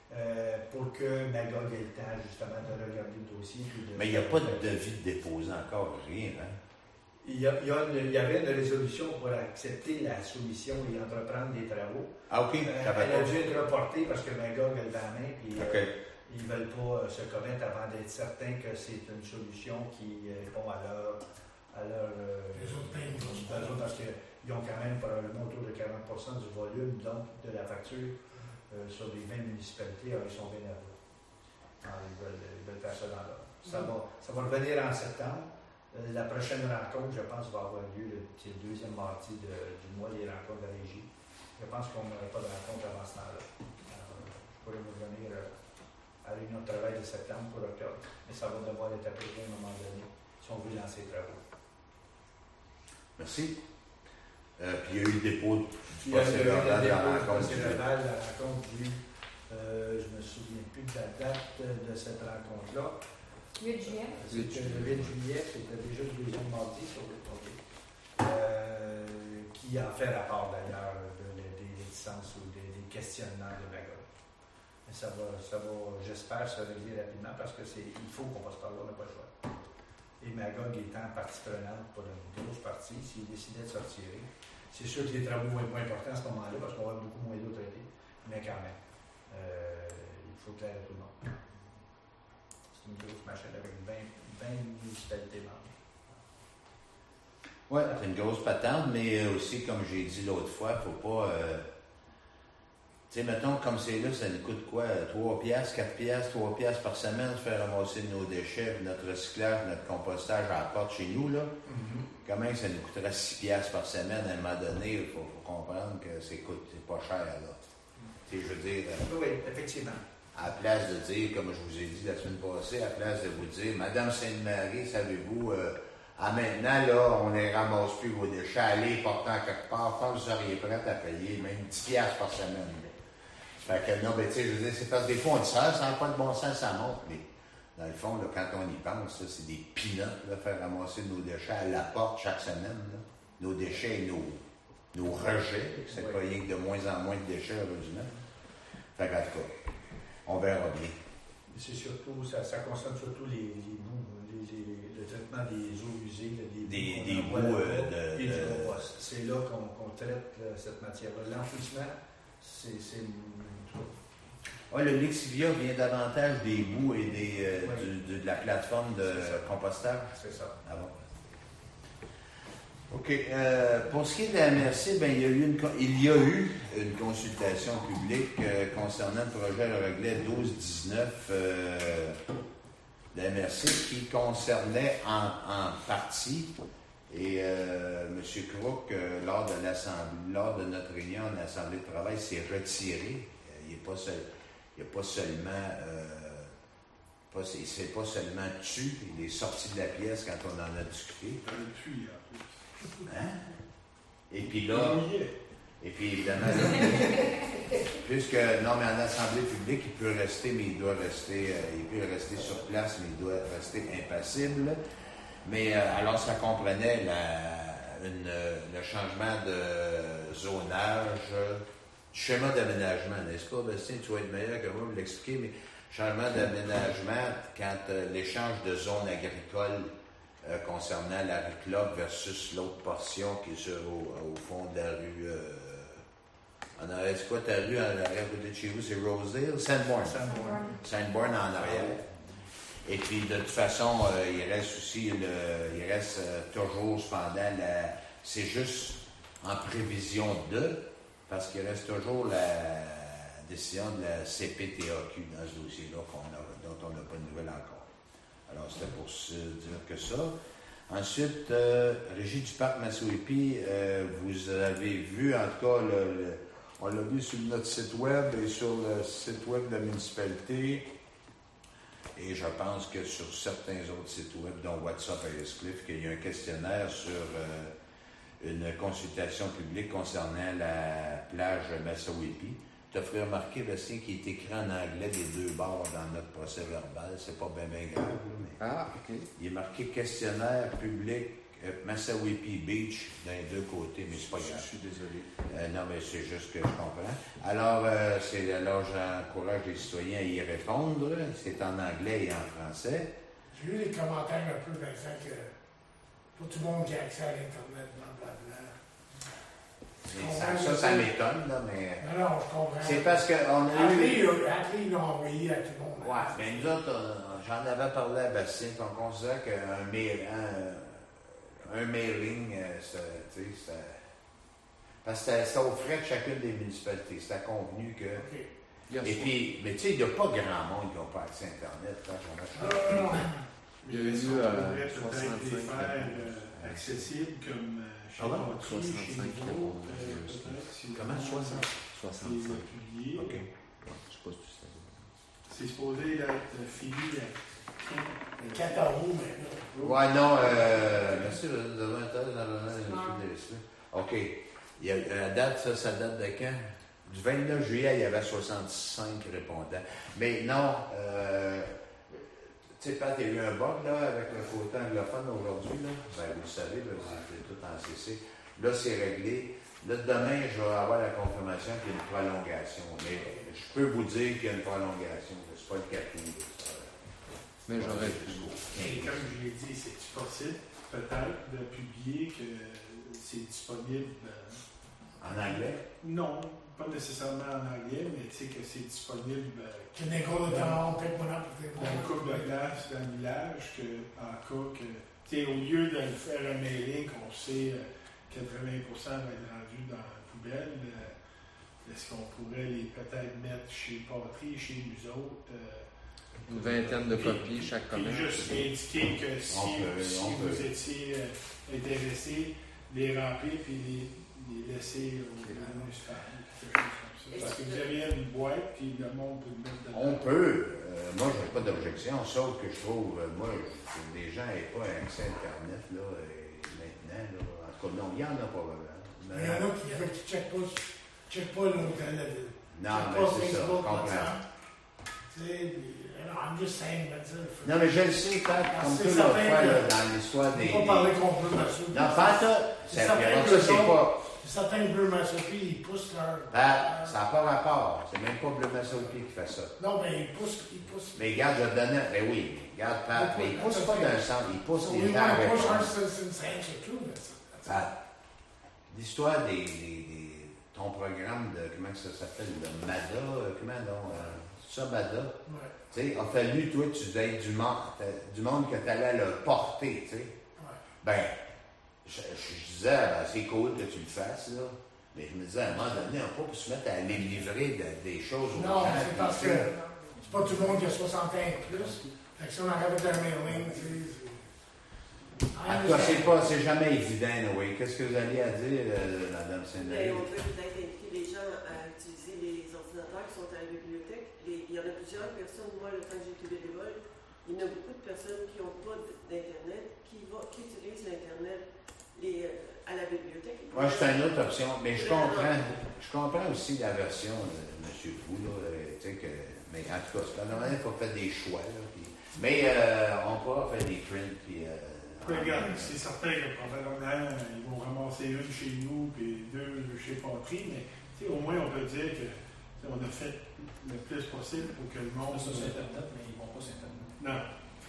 pour que Magog ait le temps justement de regarder le dossier. mais il n'y a pas de devis de déposer encore, rien. Hein? Il y avait une résolution pour accepter la soumission et entreprendre des travaux. Ah, OK. Elle a dû être reportée parce que Magog a le la main et OK. ils ne veulent pas se commettre avant d'être certains que c'est une solution qui répond à leur Les autres pays, besoin parce qu'ils ont quand même probablement autour de 40% du volume donc, de la facture sur les 20 municipalités. Alors, ils sont vénérables. Ils veulent faire ça dans l'ordre. Ça va revenir en septembre. La prochaine rencontre, je pense, va avoir lieu le deuxième mardi du mois des rencontres de la régie. Je pense qu'on n'aura pas de rencontre avant ce temps-là. Je pourrais vous revenir à la réunion de travail de septembre pour octobre, mais ça va devoir être appliqué à un moment donné si on veut lancer les travaux. Merci. Puis il y a eu le dépôt Il y a eu le procès-verbal de la dépôt rencontre. procès-verbal de la rencontre du. Je ne me souviens plus de la date de cette rencontre-là. 8 juillet. C'était le 8 juillet, c'était déjà le deuxième mardi sur le tournée. Qui en fait rapport d'ailleurs des licences ou des questionnements de Magog. Mais ça va, j'espère, se régler rapidement parce que il faut qu'on passe par là, on n'a pas le choix. Et Magog étant partie prenante pour une grosse partie, s'il décidait de se retirer, c'est sûr que les travaux vont être moins importants à ce moment-là parce qu'on va avoir beaucoup moins d'eau traitée, mais quand même, il faut clairer tout le monde. C'est une grosse machine avec 20 municipalités membres. Oui, c'est une grosse patente, mais aussi, comme j'ai dit l'autre fois, il ne faut pas. Tu sais, mettons, comme c'est là, ça nous coûte quoi? 3 piastres, 4 piastres, 3 piastres par semaine, faire ramasser nos déchets, notre recyclage, notre compostage à la porte chez nous, là. Comment ça nous coûterait 6 piastres par semaine à un moment donné? Il faut comprendre que c'est pas cher, là. Tu sais, je veux dire. Oui, effectivement. À la place de dire, comme je vous ai dit la semaine passée, à la place de vous dire, Madame Sainte-Marie, savez-vous, à maintenant, là, on ne ramasse plus vos déchets, allez, portant quelque part, quand vous seriez prête à payer même 10 piastres par semaine. Fait que non, ben, tu sais, je veux dire, c'est parce que des fois, on dit ça n'a pas de bon sens, ça monte, mais dans le fond, là, quand on y pense, là, c'est des peanuts, là, faire ramasser nos déchets à la porte chaque semaine, là. Nos déchets et nos rejets, c'est pas rien que de moins en moins de déchets, heureusement. Fait qu'en tout cas, on verra bien. C'est surtout, ça concerne surtout les bouts, le traitement des eaux usées, des bouts et du compost. C'est là qu'on traite cette matière-là. L'enfouissement, c'est le Lexivia vient davantage des bouts et de la plateforme de compostage. C'est ça. Ah bon? OK. Pour ce qui est de la MRC, ben, il y a eu une consultation publique concernant le projet de reglet 1219 de la MRC qui concernait en partie, et M. Crook, lors de notre réunion de l'Assemblée de travail, s'est retiré. Il n'est pas seulement tu, il est sorti de la pièce quand on en a discuté. Hein? Et puis là, et puis évidemment, là, puisque, non, mais en assemblée publique, il peut rester, mais il peut rester sur place, mais il doit rester impassible. Mais alors, ça comprenait le changement de zonage, du schéma d'aménagement, n'est-ce pas, Bastien? Tu vas être meilleur que moi pour l'expliquer, mais changement d'aménagement quand l'échange de zones agricoles concernant la rue Club versus l'autre portion qui est au fond de la rue. En arrière, c'est quoi ta rue en arrière côté de chez vous? C'est Rosedale? Sandbourne en arrière. Et puis, de toute façon, il reste toujours cependant c'est juste en prévision de, parce qu'il reste toujours la décision de la CPTAQ dans ce dossier-là dont on n'a pas de nouvelles encore. Alors, c'était pour se dire que ça. Ensuite, Régie du Parc Massouipi, vous avez vu, en tout cas, on l'a vu sur notre site web et sur le site web de la municipalité. Et je pense que sur certains autres sites web, dont WhatsApp et Escliffe, qu'il y a un questionnaire sur une consultation publique concernant la plage Massouipi. Tu as fait remarquer, Bastien, qu'il est écrit en anglais des deux bords dans notre procès verbal. C'est pas bien grave, mais OK. il est marqué questionnaire public Massouipi Beach d'un deux côtés, mais c'est pas grave. Je suis désolé. Non, mais c'est juste que je comprends. Alors, j'encourage les citoyens à y répondre. C'est en anglais et en français. J'ai eu des commentaires un peu, Vincent, que pas tout le monde qui a accès à l'Internet, blablabla. Ça m'étonne, là, mais. Non, je comprends. C'est parce qu'on a eu. Après, ils l'ont envoyé à tout le monde. Ouais, mais nous autres, j'en avais parlé à Bastien, qu'on considère qu'un mailing, parce que c'était aux frais de chacune des municipalités. C'était convenu que. Okay. Et puis, mais tu sais, il n'y a pas grand monde qui n'a pas accès à Internet. Non. Il y a eu est-ce qu'on pourrait peut-être 65 les faire accessibles comme chez Patry, chez 65 Niveau, réponses. peut-être, si Comment, vous 65. les publier. OK. Ouais, je sais pas si tu sais. C'est supposé être fini à 4 euros maintenant. Ouais, non, merci, vous avez un tel dans le Davis. OK. Il y a, la date, ça date de quand? Du 29 juillet, il y avait 65 répondants. Mais non, tu sais, Pat, il y a eu un bug là, avec le côté anglophone aujourd'hui. Là. Ben, vous le savez, là, c'est tout en CC. Là, c'est réglé. Là, demain, je vais avoir la confirmation qu'il y a une prolongation. Mais je peux vous dire qu'il y a une prolongation. C'est pas le capot. Mais j'aurais Et comme je l'ai dit, c'est possible, peut-être, de publier que c'est disponible. En anglais? Non, pas nécessairement en anglais, mais tu sais que c'est disponible Tu n'es pas de temps, peut-être pas là pour dans une couple de glace dans le village, en cas que, tu sais, au lieu de faire un mailing qu'on sait 80% va être rendu dans la poubelle, est-ce qu'on pourrait les peut-être mettre chez Patry, chez nous autres? une vingtaine de copies chaque Puis commerce. juste indiquer que si on vous peut. étiez intéressé, les remplir puis les laisser au municipal. Parce que vous avez une boîte puis le monde peut le mettre dedans. On peut. Moi, je n'ai pas d'objection, sauf que je trouve, moi, les gens n'aient pas accès à Internet là, maintenant. Là. En tout cas, non, il y en a pas vraiment. Il y en a qui ne checkent pas l'hôtel de la ville. Non, mais c'est ça, je comprends. Tu sais, I'm just saying, that's it. Non, mais je le sais, Pat, comme c'est tout l'autre certain fois, que- là, dans l'histoire des... On va pas parler contre Bleu Massopi. Non, Pat, ça, C'est certain ça, que c'est pas... certains Bleu Massopi, ils poussent leur... Pat, ça n'a pas rapport. C'est même pas Bleu Massopi qui fait ça. Non, mais ils poussent. Mais regarde, je donne... Ben oui, mais regarde, Pat, mais ils poussent pas dans le centre, ils poussent So les we gens à want to push our répondre. citizens' sanction too. That's Pat, l'histoire ton programme de... Comment ça s'appelle? Le MADA? Comment donc? Ça, MADA? Ouais. Tu sais, a fallu, toi, tu aies du monde que tu allais le porter, tu sais. Ouais. Ben, je disais, ben, c'est cool que tu le fasses, là. Mais je me disais, à un moment donné, on peut se mettre à aller livrer des choses aux Non, gens. c'est parce puis, que tu sais, c'est pas tout le monde qui a 60 ans et plus. Fait que si on arrive avec un mailing, tu sais, En tout cas, c'est jamais évident, oui. Qu'est-ce que vous alliez à dire, Mme Saint-Denis? On peut peut-être inviter les gens à utiliser les ordinateurs qui sont à la bibliothèque. Il y en a plusieurs personnes, moi, le temps que j'ai été bénévole, il y en a beaucoup de personnes qui n'ont pas d'Internet, qui utilisent l'Internet à la bibliothèque. Moi, c'est une autre option, mais je comprends aussi la version de M. Fou, là, tu sais que... Mais en tout cas, c'est pas normal, il faut faire des choix, là, puis... Mais on pourra faire des prints, puis... Regarde, c'est certain que probablement, ils vont ramasser une chez nous et deux chez Patry, mais tu sais, au moins, on peut dire que on a fait le plus possible pour que le monde... Sur Internet, mais ils ne vont pas sur Internet. Non.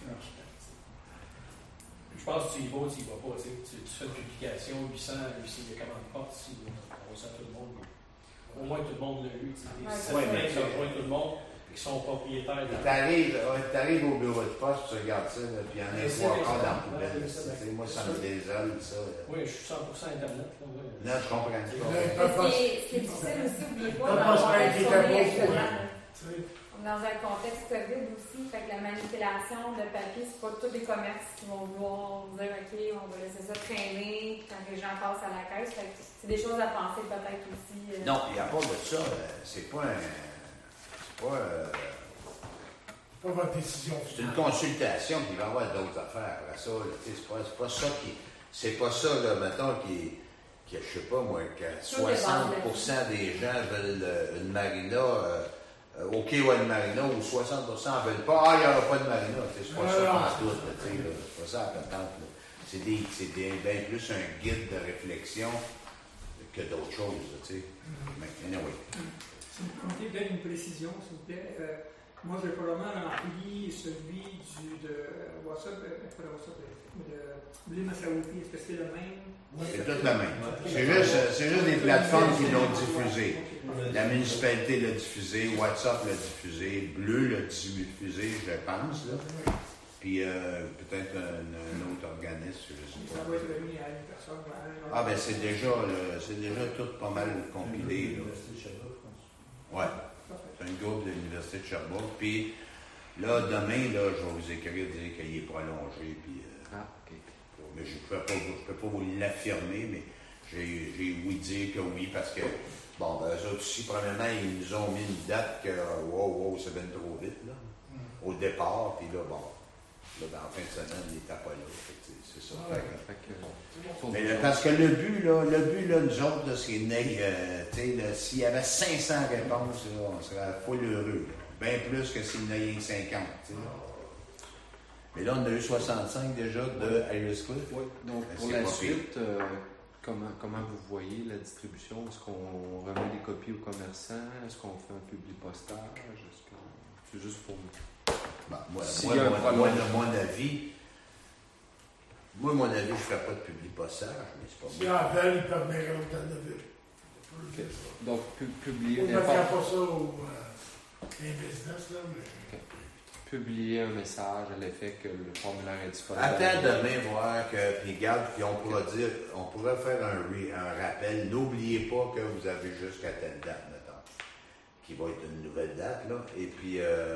Je pense que tu y vas ou tu y vas pas. Tu fais une publication, 800 de commandes portes, si on sent tout le monde. Au moins tout le monde l'a eu. Ouais, mais ça rejoint tout le monde qui sont propriétaires de T'arrives au bureau de poste, tu regardes ça, là, puis il y en a Mais trois c'est quarts ça. dans la poubelle. Ouais, c'est ça. Tu sais, moi, ça me désole, ça. Oui, je suis 100% Internet. Là, ouais. Non, je comprends Là, pas. ils peuvent pas- Ce qui est difficile aussi, n'oubliez pas, Ils peuvent dans pas se le faire contexte écrire qu'on est beaucoup, actuellement, tu sais. dans un contexte COVID aussi, fait que la manipulation de papier, c'est pas tous les commerces qui vont vouloir dire OK, on va laisser ça traîner quand les gens passent à la caisse. Fait que c'est des choses à penser peut-être aussi. Non, il n'y a pas de ça. C'est pas un. C'est pas. Pas votre décision. C'est une consultation, puis il va y avoir d'autres affaires après ça. Là, c'est pas ça qui. C'est pas ça, là, mettons, qui je sais pas, moi, que 60% des gens veulent une marina. Au quai ou une marina, ou 60% ne veulent pas. Ah, il n'y aura pas de marina. C'est pas ça en tout. C'est pas ça la patente. C'est bien plus un guide de réflexion que d'autres choses. Mais anyway. Si vous permettez peut-être une précision, s'il vous plaît. Moi, j'ai probablement rempli celui de WhatsApp, pas de WhatsApp, de Bleu Massaoupi. Est-ce que c'est le même? C'est tout le même. C'est juste des plateformes qui l'ont diffusé. La municipalité l'a diffusé, WhatsApp l'a diffusé, Bleu l'a diffusé, je pense. Là. Puis peut-être un autre organisme, je ne sais Ça pas. va être remis à une personne. Ah ben c'est déjà tout pas mal compilé. Là. Ouais. C'est un groupe de l'Université de Sherbrooke. Puis Là, demain, là, je vais vous écrire dire qu'il est prolongé. Puis, OK. mais je ne peux pas vous l'affirmer, mais j'ai oui dire que oui, parce que, bon, ben, eux autres aussi, premièrement, ils nous ont mis une date que, wow, ça vient trop vite, là, au départ, puis là, bon, là, ben, en fin de semaine, il n'était pas là. C'est ça. Mais parce que le but, là, nous autres, là, c'est s'il y avait 500 réponses, là, on serait full heureux. Bien plus que s'il y en a rien que 50. T'sais. Mais là, on a eu 65 déjà de Iris Cliff. Oui, donc pour la suite, comment vous voyez la distribution? Est-ce qu'on remet des copies aux commerçants? Est-ce qu'on fait un public postage? C'est juste pour nous. Ben, mon avis, je ne ferais pas de public postage, mais c'est pas si en veulent, ils peuvent venir dans le ville. Okay. Donc, publier. On ne fait pas ça aux business, là, mais. Publier un message à l'effet que le formulaire est disponible. Attends demain voir que, puis regarde, puis on pourra faire un rappel. N'oubliez pas que vous avez jusqu'à telle date, mettons, qui va être une nouvelle date, là. Et puis,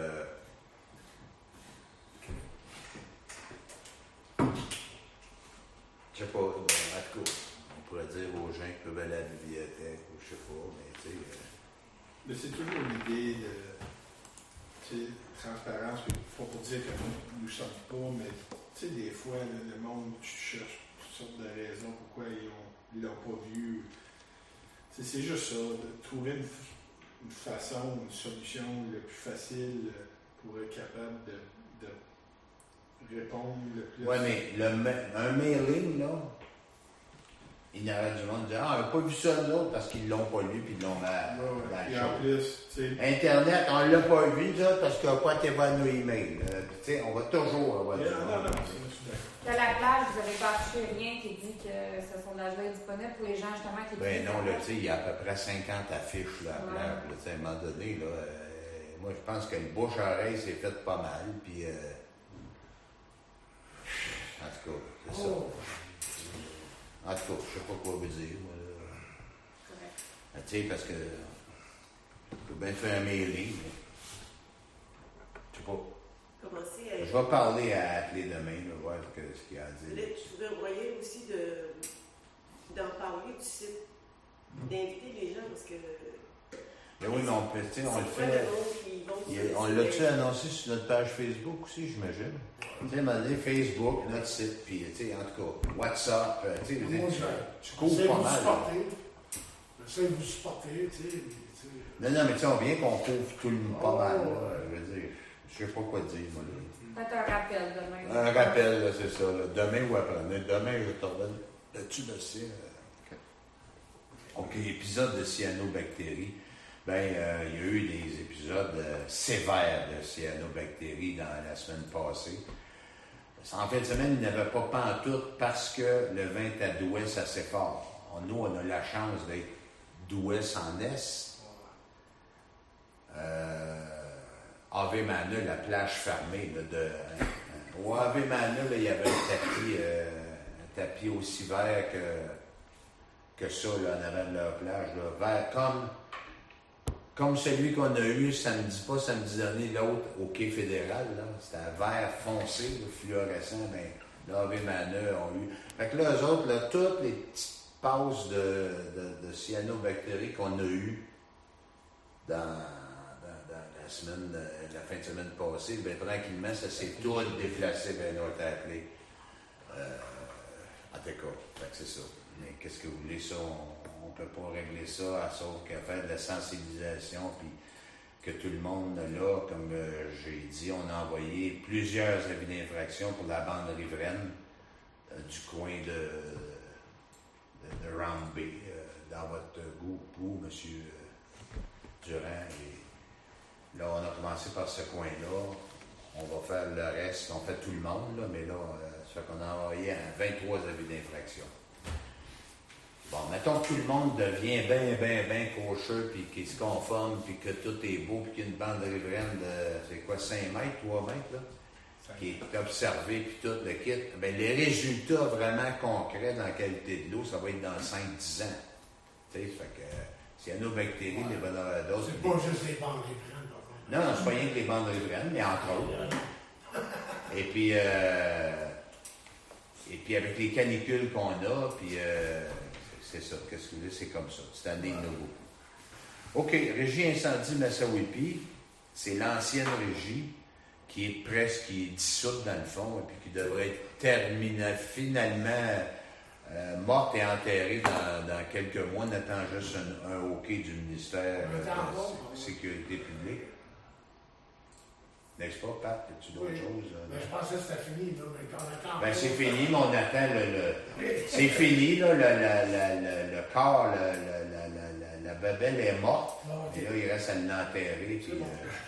je sais pas, en tout cas, on pourrait dire aux gens qui peuvent aller à la bibliothèque, ou je sais pas, mais tu sais. Mais c'est toujours l'idée de transparence, puis pas pour dire que nous ne sommes pas, mais tu sais, des fois, le monde cherche toutes sortes de raisons pourquoi ils l'ont pas vu. C'est juste ça, de trouver une façon, une solution le plus facile pour être capable de répondre le plus. Oui, mais un mailing, là, il y aurait du monde qui dit on n'a pas vu ça l'autre parce qu'ils l'ont pas lu puis ils l'ont mal. Et en plus, Internet, on l'a pas vu, ça, parce qu'on n'a pas été voir nos emails. Tu sais, on va toujours avoir du monde. De la plage, vous n'avez pas affiché rien qui dit que ce sondage-là est disponible pour les gens justement qui Ben non, là, tu sais, il y a à peu près 50 affiches là, à la plage. Là, à un moment donné, là, moi, je pense que le bouche-oreille s'est fait pas mal, puis en tout cas, c'est ça. En tout cas, je sais pas quoi vous dire, moi, là. Tu sais, parce que je peux bien faire un mailing, mais je sais pas. Je vais parler à appeler demain, là, voir ce qu'il y a à dire. Je voudrais envoyer aussi d'en parler du site, d'inviter les gens parce que. Mais oui, mais on peut, tu sais, on le fait. On l'a-tu annoncé sur notre page Facebook aussi, j'imagine? Tu sais, à Facebook, notre site, puis, tu sais, en tout cas, WhatsApp, tu sais, tu couvres pas mal. J'essaie de vous supporter, tu sais. Non, mais tu sais, on vient qu'on couvre tout le monde pas mal, là. Je veux dire, je sais pas quoi dire, moi, là. Faites un rappel demain. Un rappel, là, c'est ça, là. Demain ou après. Mais demain, je te redonne là-dessus, merci. OK, épisode de cyanobactéries. Ben, il y a eu des épisodes sévères de cyanobactéries dans la semaine passée. En fin de semaine, il n'y avait pas pantoute parce que le vent est à d'ouest assez fort. Nous, on a la chance d'être d'ouest en est. Ave Mana, la plage fermée. Au Ave Mana, il y avait un tapis aussi vert que ça, là, en avant de leur plage. Là, vert comme celui qu'on a eu pas samedi dernier, l'autre au Quai Fédéral, là, c'était un vert foncé, fluorescent, ben, l'Ave Mana ont eu. Fait que là, eux autres, là, toutes les petites passes de cyanobactéries qu'on a eues dans la fin de semaine passée, ben, tranquillement, ça s'est tout déplacé, ben, on t'a appelé. En tout cas, fait que c'est ça. Mais qu'est-ce que vous voulez, ça? On ne peut pas régler ça, sauf qu'à faire de la sensibilisation, puis que tout le monde, là, comme j'ai dit, on a envoyé plusieurs avis d'infraction pour la bande riveraine du coin de Round Bay, dans votre goût, M. Durand. Et là, on a commencé par ce coin-là. On va faire le reste, on fait tout le monde, là, mais là, ça fait qu'on a envoyé 23 avis d'infraction. Bon, mettons que tout le monde devient bien cocheux, puis qu'il se conforme, puis que tout est beau, puis qu'il y a une bande riveraine de, c'est quoi, 5 mètres, 3 mètres, là, qui est observée, puis tout le kit. Bien, les résultats vraiment concrets dans la qualité de l'eau, ça va être dans 5-10 ans. Tu sais, fait que cyanobactéries, les valeurs d'autres. C'est pas juste les bandes riveraines, par contre. Non, c'est pas rien que les bandes riveraines, mais entre autres. Et puis avec les canicules qu'on a, puis c'est ça. Qu'est-ce que vous voulez, c'est comme ça. C'est un des nouveaux. OK, Régie Incendie Massawippi, c'est l'ancienne régie qui est dissoute dans le fond, et puis qui devrait être finalement morte et enterrée dans quelques mois, en attendant juste un OK du ministère de la Sécurité publique. N'est-ce pas, Pat? As-tu d'autres choses? Ben, je pensais que c'était fini, là, mais on attend. Ben, c'est fini, mais on attend c'est fini, là, le corps, la babelle est morte. Et là, il reste à l'enterrer. Puis,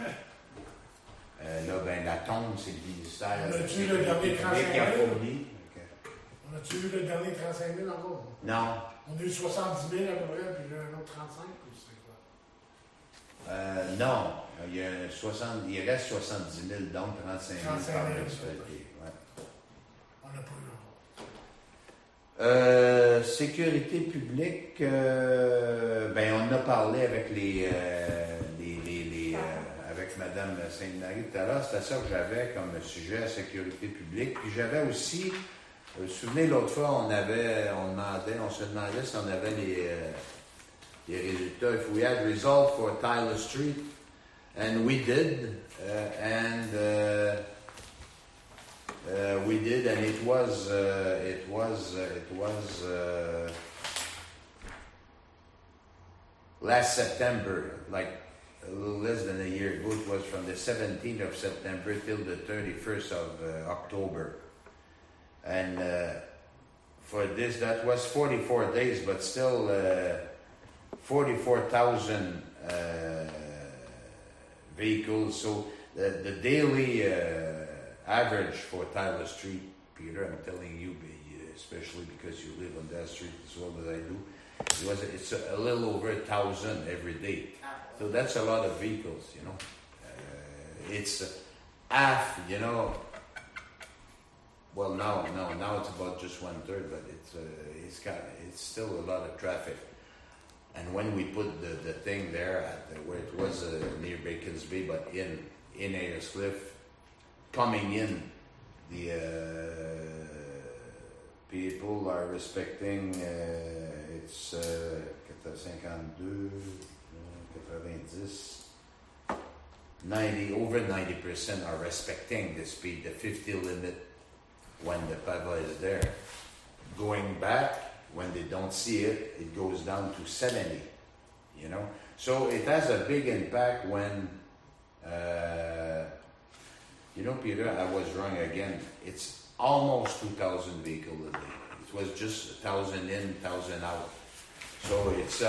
là, ben, la tombe, c'est le ministère. On a-tu eu le dernier 35 000? On a-tu eu le dernier 35 000 encore? Non. On a eu 70 000 à peu près, puis là, un autre 35 000, ou c'est quoi? Non. Il reste 70 000, donc 35 000 par municipalité. Ouais. On n'a pas eu encore. Sécurité publique, ben on en a parlé avec avec Mme Sainte-Marie tout à l'heure. C'était ça que j'avais comme sujet à sécurité publique. Puis j'avais aussi, vous vous souvenez, l'autre fois, on se demandait si on avait les résultats. If we had results for Tyler Street, and we did, and it was last September, like a little less than a year ago. It was from the 17th of September till the 31st of October. And for this, that was 44 days, but still 44,000 vehicles. So the daily average for Tyler Street, Peter, I'm telling you, especially because you live on that street as well as I do, it's a little over 1,000 every day. So that's a lot of vehicles, you know. It's half, you know. Well, now it's about just 1/3, but it's still a lot of traffic. And when we put the thing there where it was near Bacon's Bay, but in Ayers-Cliff, coming in, the people are respecting. It's 52, 90, over 90% are respecting the speed, the 50 limit when the PAVA is there. Going back, when they don't see it, it goes down to 70, you know. So it has a big impact when, you know, Peter, I was wrong again. It's almost 2,000 vehicles a day. It was just 1,000 in, 1,000 out. So it's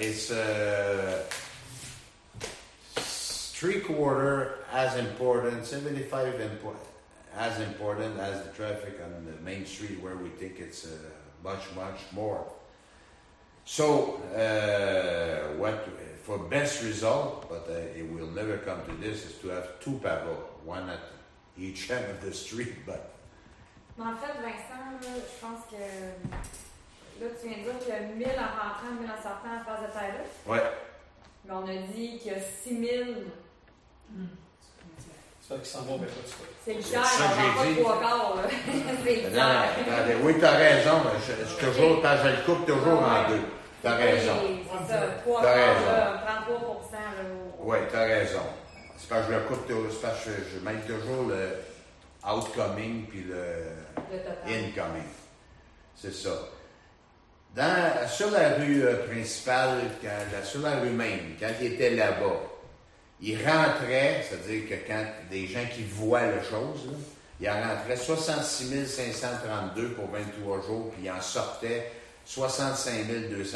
3/4 as important, 75 as important as the traffic on the main street where we think it's much more. So what for best result, but it will never come to this, is to have two PAVA, one at each end of the street. But en fait, Vincent, là, je pense que là, tu viens de dire qu'il y a 1 000 en rentrant, 1 000 en sortant à phase de Tyler. Oui. Mais on a dit qu'il y a 6 000. C'est ça qui s'en va, mais pas de ça. C'est cher, on vend pas 3 quarts. C'est cher. Attendez, oui, t'as raison. Je le coupe toujours en deux. T'as raison. Oui, c'est ça. 3 T'as quarts, raison. là, 33%. Oui, t'as raison. C'est parce que je le coupe toujours, c'est parce que je mets toujours le outcoming puis le incoming. C'est ça. Sur la rue principale, sur la rue même, quand il était là-bas, il rentrait, c'est-à-dire que quand des gens qui voient la chose, là, il en rentrait 66 532 pour 23 jours, puis il en sortait 65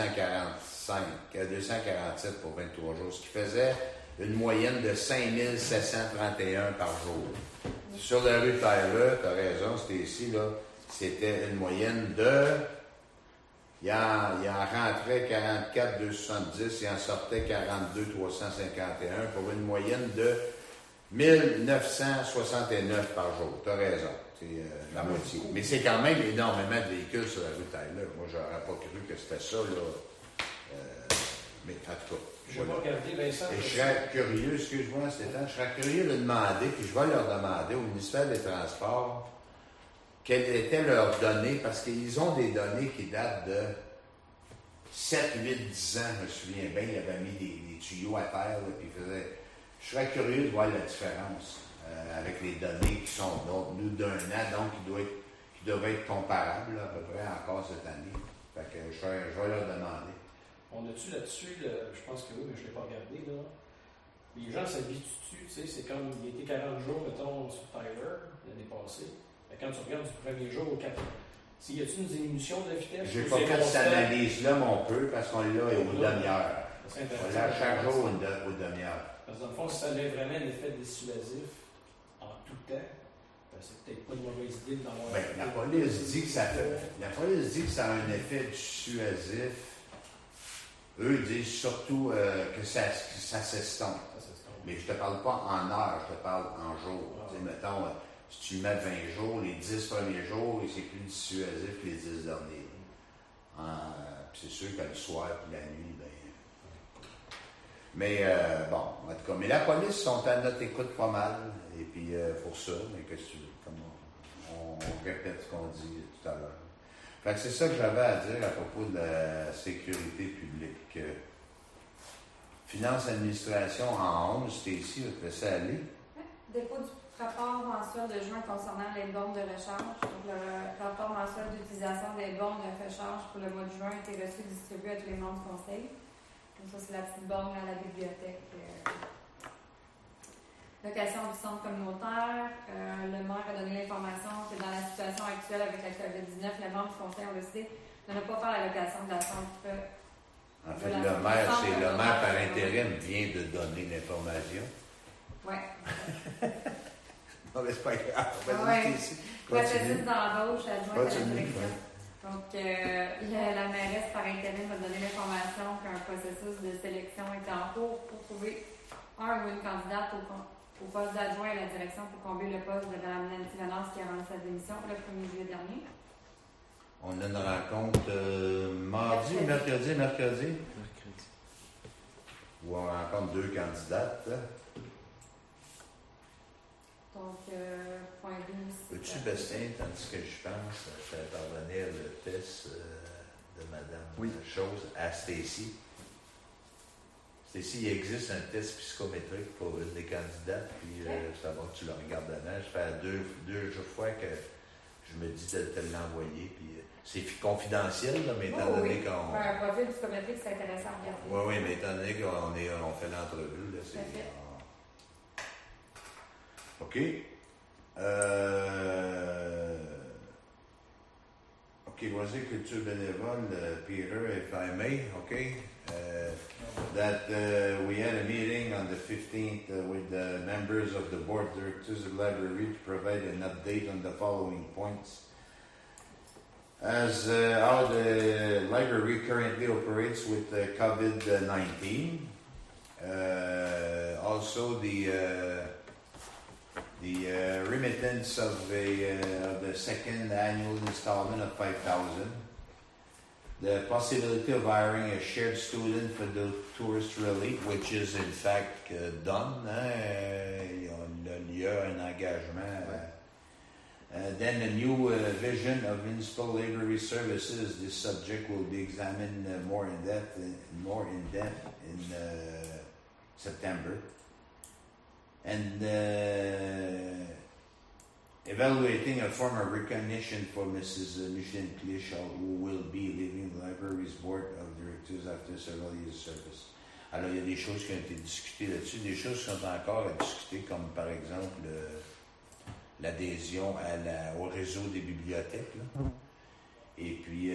247 pour 23 jours, ce qui faisait une moyenne de 5 731 par jour. Sur la rue Tyler, tu as raison, c'était ici, là, c'était une moyenne de... Il en rentrait 44 270, il en sortait 42 351 pour une moyenne de 1969 par jour. Tu as raison, c'est la moitié. Mais c'est quand même énormément de véhicules sur la rue Tyler. Moi, j'aurais pas cru que c'était ça, là. Mais en tout cas, Je vais regarder, Vincent. et je serais curieux, excuse-moi Stéphane, je serais curieux de demander, puis je vais leur demander au ministère des Transports quelles étaient leurs données, parce qu'ils ont des données qui datent de 7, 8, 10 ans, je me souviens bien, ils avaient mis des tuyaux à terre, là, puis ils faisaient... Je serais curieux de voir la différence avec les données qui sont nous d'un an, donc qui doivent être comparables là, à peu près encore cette année. Fait que je vais leur demander. On a-tu là-dessus, je pense que oui, mais je ne l'ai pas regardé, là. Les gens s'habituent, tu sais, c'est comme, il était 40 jours, mettons, sur Tyler, l'année passée. Mais quand tu regardes du premier jour au 4, s'il y a-t-il une diminution de la vitesse? J'ai pas fait cette analyse-là, mais on peut, parce qu'on l'a aux demi-heures. C'est On l'a chaque jour aux demi-heures. Parce que dans le fond, si ça avait vraiment un effet dissuasif en tout temps, ben, c'est peut-être pas une mauvaise idée d'en avoir. Ben, la police dit que ça fait. La police dit que ça a un effet dissuasif. Eux disent surtout que ça s'estompe. Mais je te parle pas en heure, je te parle en jour. Tu sais, mettons, si tu mets 20 jours, les 10 premiers jours, c'est plus dissuasif que les 10 derniers. Puis c'est sûr que le soir et la nuit, ben. Mais bon, en tout cas, mais la police sont à notre écoute pas mal. Et puis pour ça, mais qu'est-ce que tu veux? Comme on répète ce qu'on dit tout à l'heure. Fait que c'est ça que j'avais à dire à propos de la sécurité publique. Finance administration en 11, c'était ici, je te laissais aller. Oui. Dépôt du rapport mensuel de juin concernant les bornes de recharge. Donc, le rapport mensuel d'utilisation des bornes de recharge pour le mois de juin a été reçu et distribué à tous les membres du conseil. Donc, ça, c'est la petite borne à la bibliothèque. Location du centre communautaire. Le maire a donné l'information que dans la situation actuelle avec la COVID-19, les membres du conseil ont décidé de ne pas faire la location de la centre. En fait, le maire par intérim vient de donner l'information. Oui. Non, mais c'est pas grave. Oui. Processus d'embauche adjoint à la direction. Donc, la mairesse par intérim a donné l'information qu'un processus de sélection était en cours pour trouver un ou une candidate au poste d'adjoint à la direction pour combler le poste de Mme Nancy Venance qui a rendu sa démission le 1er juillet dernier. On a une rencontre mardi ou mercredi? Mercredi. Où on rencontre 2 candidates. Donc, point 2. Peux-tu, Bastien, tandis que je pense, faire parvenir le test de Mme Chose à Stacy? Stacy, il existe un test psychométrique pour une des candidates, puis ça va que tu le regardes dedans. Je fais deux fois que je me dis de te l'envoyer, puis c'est confidentiel, là, mais étant donné qu'on... Un profil psychométrique, c'est intéressant à regarder. Oui, mais étant donné qu'on fait l'entrevue, là, c'est... OK. OK, voici culture bénévole, Peter, if I may, OK? That we had a meeting on the 15th with the members of the board of directors of the library to provide an update on the following points. As how the library currently operates with COVID-19. Also the remittance of the second annual installment of $5,000. The possibility of hiring a shared student for the tourist relief, which is in fact done. Il y a un engagement. Then a new vision of municipal library services. This subject will be examined more in depth in September. And evaluating a form of recognition for Mrs. Micheline Clich, who will be leaving the library's board of directors after several years of service. Alors, il y a des choses qui ont été discutées là-dessus, des choses qui sont encore à discuter, comme par exemple l'adhésion au réseau des bibliothèques. Là. Et puis,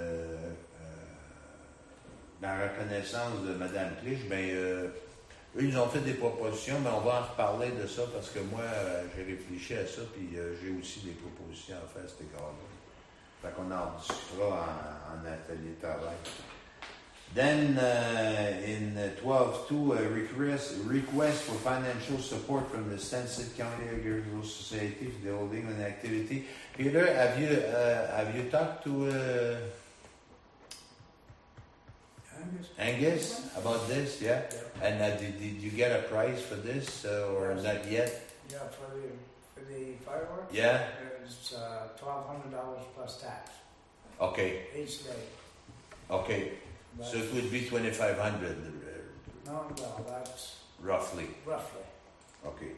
la reconnaissance de Mme Clich, eux, ils nous ont fait des propositions, mais on va en reparler de ça parce que moi, j'ai réfléchi à ça, puis j'ai aussi des propositions à faire à cet égard-là. Fait qu'on en discutera en atelier de travail. Then, in 12.2, request for financial support from the Stansted County Agricultural Society for the holding of an activity. Peter, have you talked to... Angus. about this, yeah? And did you get a price for this or not yet? Yeah, for the fireworks? Yeah? It's $1,200 plus tax Okay, each day. okay. But- So it would be 2,500 No, well, that's roughly. roughly. Okay.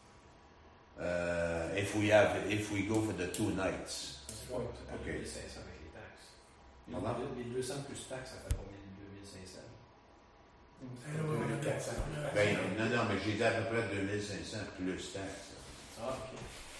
If we go for the 2 nights. That's Ouais, right. ça fait Ok. 2500 avec les taxes. Pardon? Les 200 plus taxes, ça fait combien de 2500? Ben, non, mais j'ai dit à peu près 2,500 plus taxes. Ah, ok.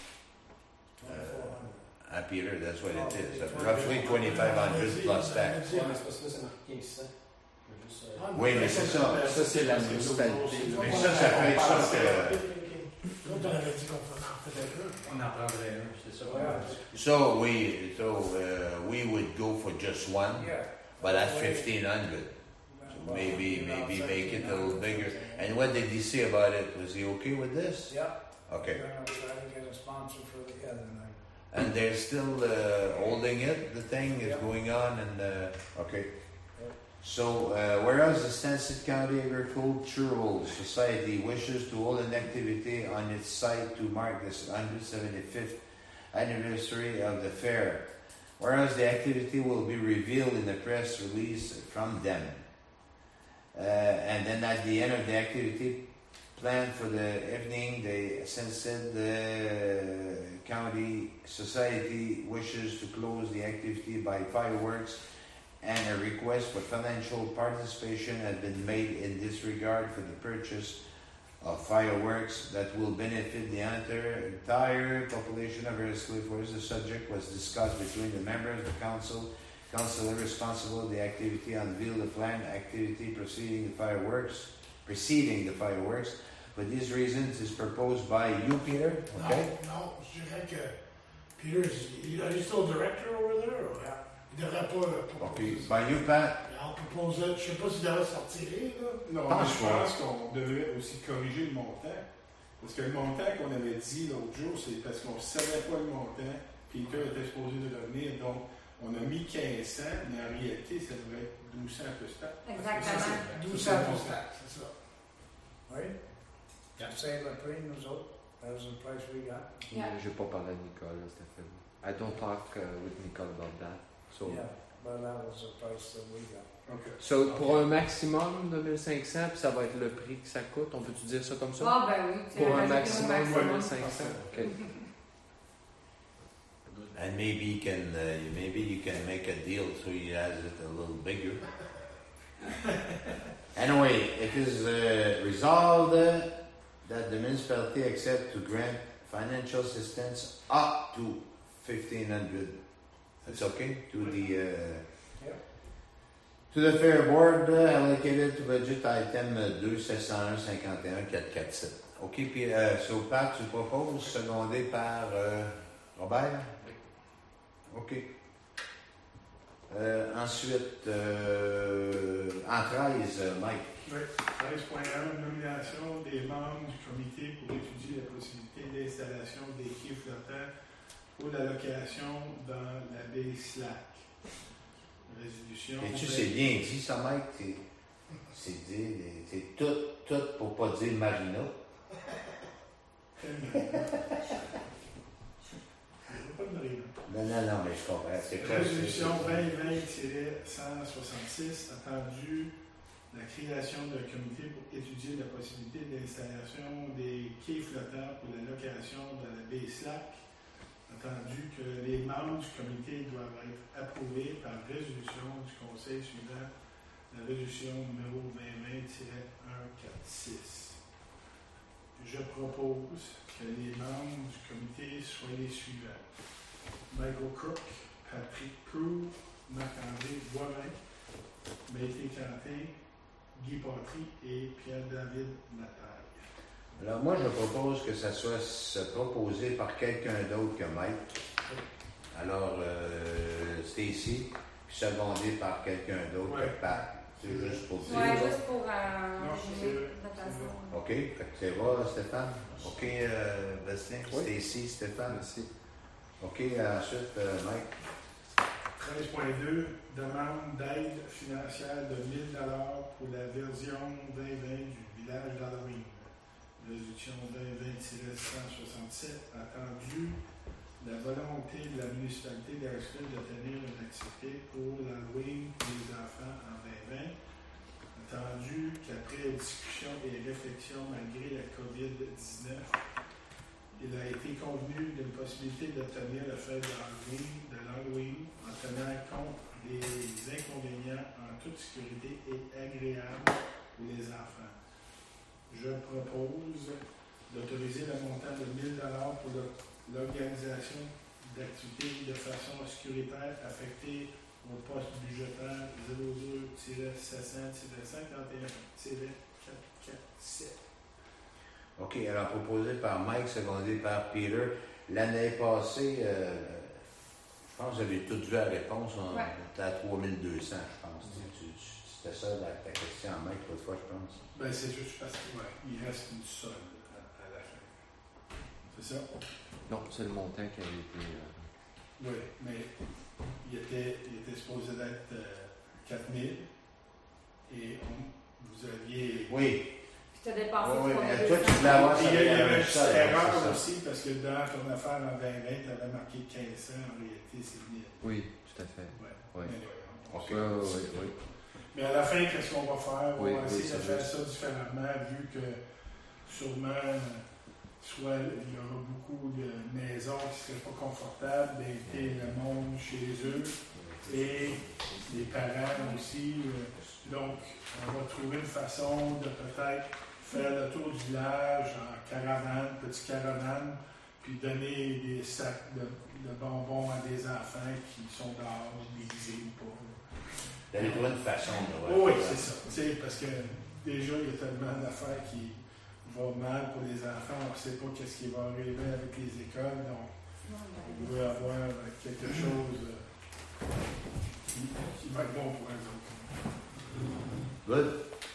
Peter, that's what it is. Roughly 2,500 plus tax. Ouais, mais c'est parce que là, c'est marqué 1500. Je veux juste, Oui, mais c'est ça. Ça, c'est la municipalité. Mais ça fait ça que... Toi, t'en avais dit qu'on en faisait un. On en prendrait un, c'est ça. So we would go for just one, Yeah. but that's 1,500. So maybe make it a little bigger. And what did he say about it? Was he okay with this? Yeah. Okay. We're gonna try to get a sponsor for the other night. And they're still holding it. The thing is Yeah. going on, and okay. So, whereas the Stansted County Agricultural Society wishes to hold an activity on its site to mark the 175th anniversary of the fair, whereas the activity will be revealed in the press release from them, and then at the end of the activity planned for the evening, the Stansted County Society wishes to close the activity by fireworks, and a request for financial participation has been made in this regard for the purchase of fireworks that will benefit the entire population of Erskine Forest. The subject was discussed between the members of the council responsible for the activity, unveiled the planned activity preceding the fireworks. For these reasons, is proposed by you, Peter. Okay. Non, je dirais que Peter, he's still director over there? Or? Yeah. Il devrait pas Okay. proposer. By you, Pat. On proposait, je sais pas s'il devrait sortir, là. Non, mais je pense qu'on devait aussi corriger le montant. Parce que le montant qu'on avait dit l'autre jour, c'est parce qu'on ne savait pas le montant. Peter était supposé de revenir. Donc, on a mis 1500, mais en réalité, ça devrait être 1200 plus taxes. Exactement. 1200 plus taxes, c'est ça. Oui? Yeah. Same prix, nous autres. That was the price we got. Yeah. J'ai pas parlé à Nicole, Stéphane. I don't talk with Nicole about that. So, Yeah, but that was the price that we got. Okay. so pour un maximum de 1,500, puis ça va être le prix que ça coûte, on peut-tu dire ça comme ça? Ah, ben oui. tu Pour un rajoutes maximum de maximum. 1,500? OK. And maybe you can make a deal so he has it a little bigger. Anyway, it is resolved that the municipality accept to grant financial assistance up to 1,500. That's okay to the to the fair board allocated to budget item 2-701-51-447. OK, puis so Pat, tu proposes, secondé par Robert? OK. Ensuite, en 13, Mike. Oui. 13.1, nomination des membres du comité pour étudier la possibilité d'installation des quais flottants pour la location dans la baie Slack. Résolution. Et tu sais bien dit ça, Mike. C'est tout pour pas dire Marina. Non, mais je comprends. C'est quoi? Résolution 2020-166, attendu la création d'un comité pour étudier la possibilité d'installation des quais flottants pour la location dans la baie Slack. Attendu que les membres du comité doivent être approuvés par résolution du Conseil suivant la résolution numéro 2020-146. Je propose que les membres du comité soient les suivants. Michael Cook, Patrick Proulx, Marc-André Boivin, Maïté Quentin, Guy Patry et Pierre-David Lataille. Alors moi, je propose que ça soit proposé par quelqu'un d'autre que Mike. Alors, Stacy, puis secondé par quelqu'un d'autre que Pat. C'est juste pour dire. Ouais, juste pour Non, c'est vrai. la façon. OK, fait que c'est vrai, Stéphane? OK, Vestin, Oui. Stacy, Stéphane? Merci. OK, ensuite, Mike. 13.2, demande d'aide financière de 1 000 $ pour la version 2020 du village d'Halloween. Résolution 2020-167, attendu la volonté de la municipalité d'Ashton de tenir une activité pour l'Halloween pour les enfants en 2020. Attendu qu'après discussion et réflexion malgré la COVID-19, il a été convenu d'une possibilité d'obtenir la fête de l'Halloween en tenant compte des inconvénients en toute sécurité et agréable pour les enfants. Je propose d'autoriser le montant de 1 000 $ pour l'organisation d'activités de façon sécuritaire affectée au poste budgétaire 00-700-51-447. OK, alors proposé par Mike, secondé par Peter. L'année passée, je pense que vous avez tous vu la réponse, on était à 3200, je pense. C'était ça ta question à Mike, l'autre fois, je pense. Ben, c'est juste parce qu'il reste une solde à la fin. C'est ça? Non, c'est le montant qui avait été... Oui, mais il était supposé d'être 4000 et vous aviez... Oui. Puis tu as dépassé oui, pour mais toi, tu voulais avoir ça. Il y avait une petite erreur aussi parce que dans ton affaire en 2020, tu avais marqué 1500, en réalité, c'est 1000. Oui, tout à fait. Ouais. Oui. OK. Oui. Mais à la fin, qu'est-ce qu'on va faire? On va essayer de faire juste ça différemment, vu que sûrement, soit il y aura beaucoup de maisons qui ne seraient pas confortables d'inviter le monde chez eux et les parents aussi. Donc, on va trouver une façon de peut-être faire le tour du village en caravane, petite caravane, puis donner des sacs de bonbons à des enfants qui sont dehors, déguisés ou pas. D'aller trouver une façon de Oui, c'est ça. T'sais, parce que déjà, il y a tellement d'affaires qui vont mal pour les enfants. On ne sait pas qu'est-ce qui va arriver avec les écoles. Donc, on veut avoir quelque chose qui va être bon pour eux autres. Good.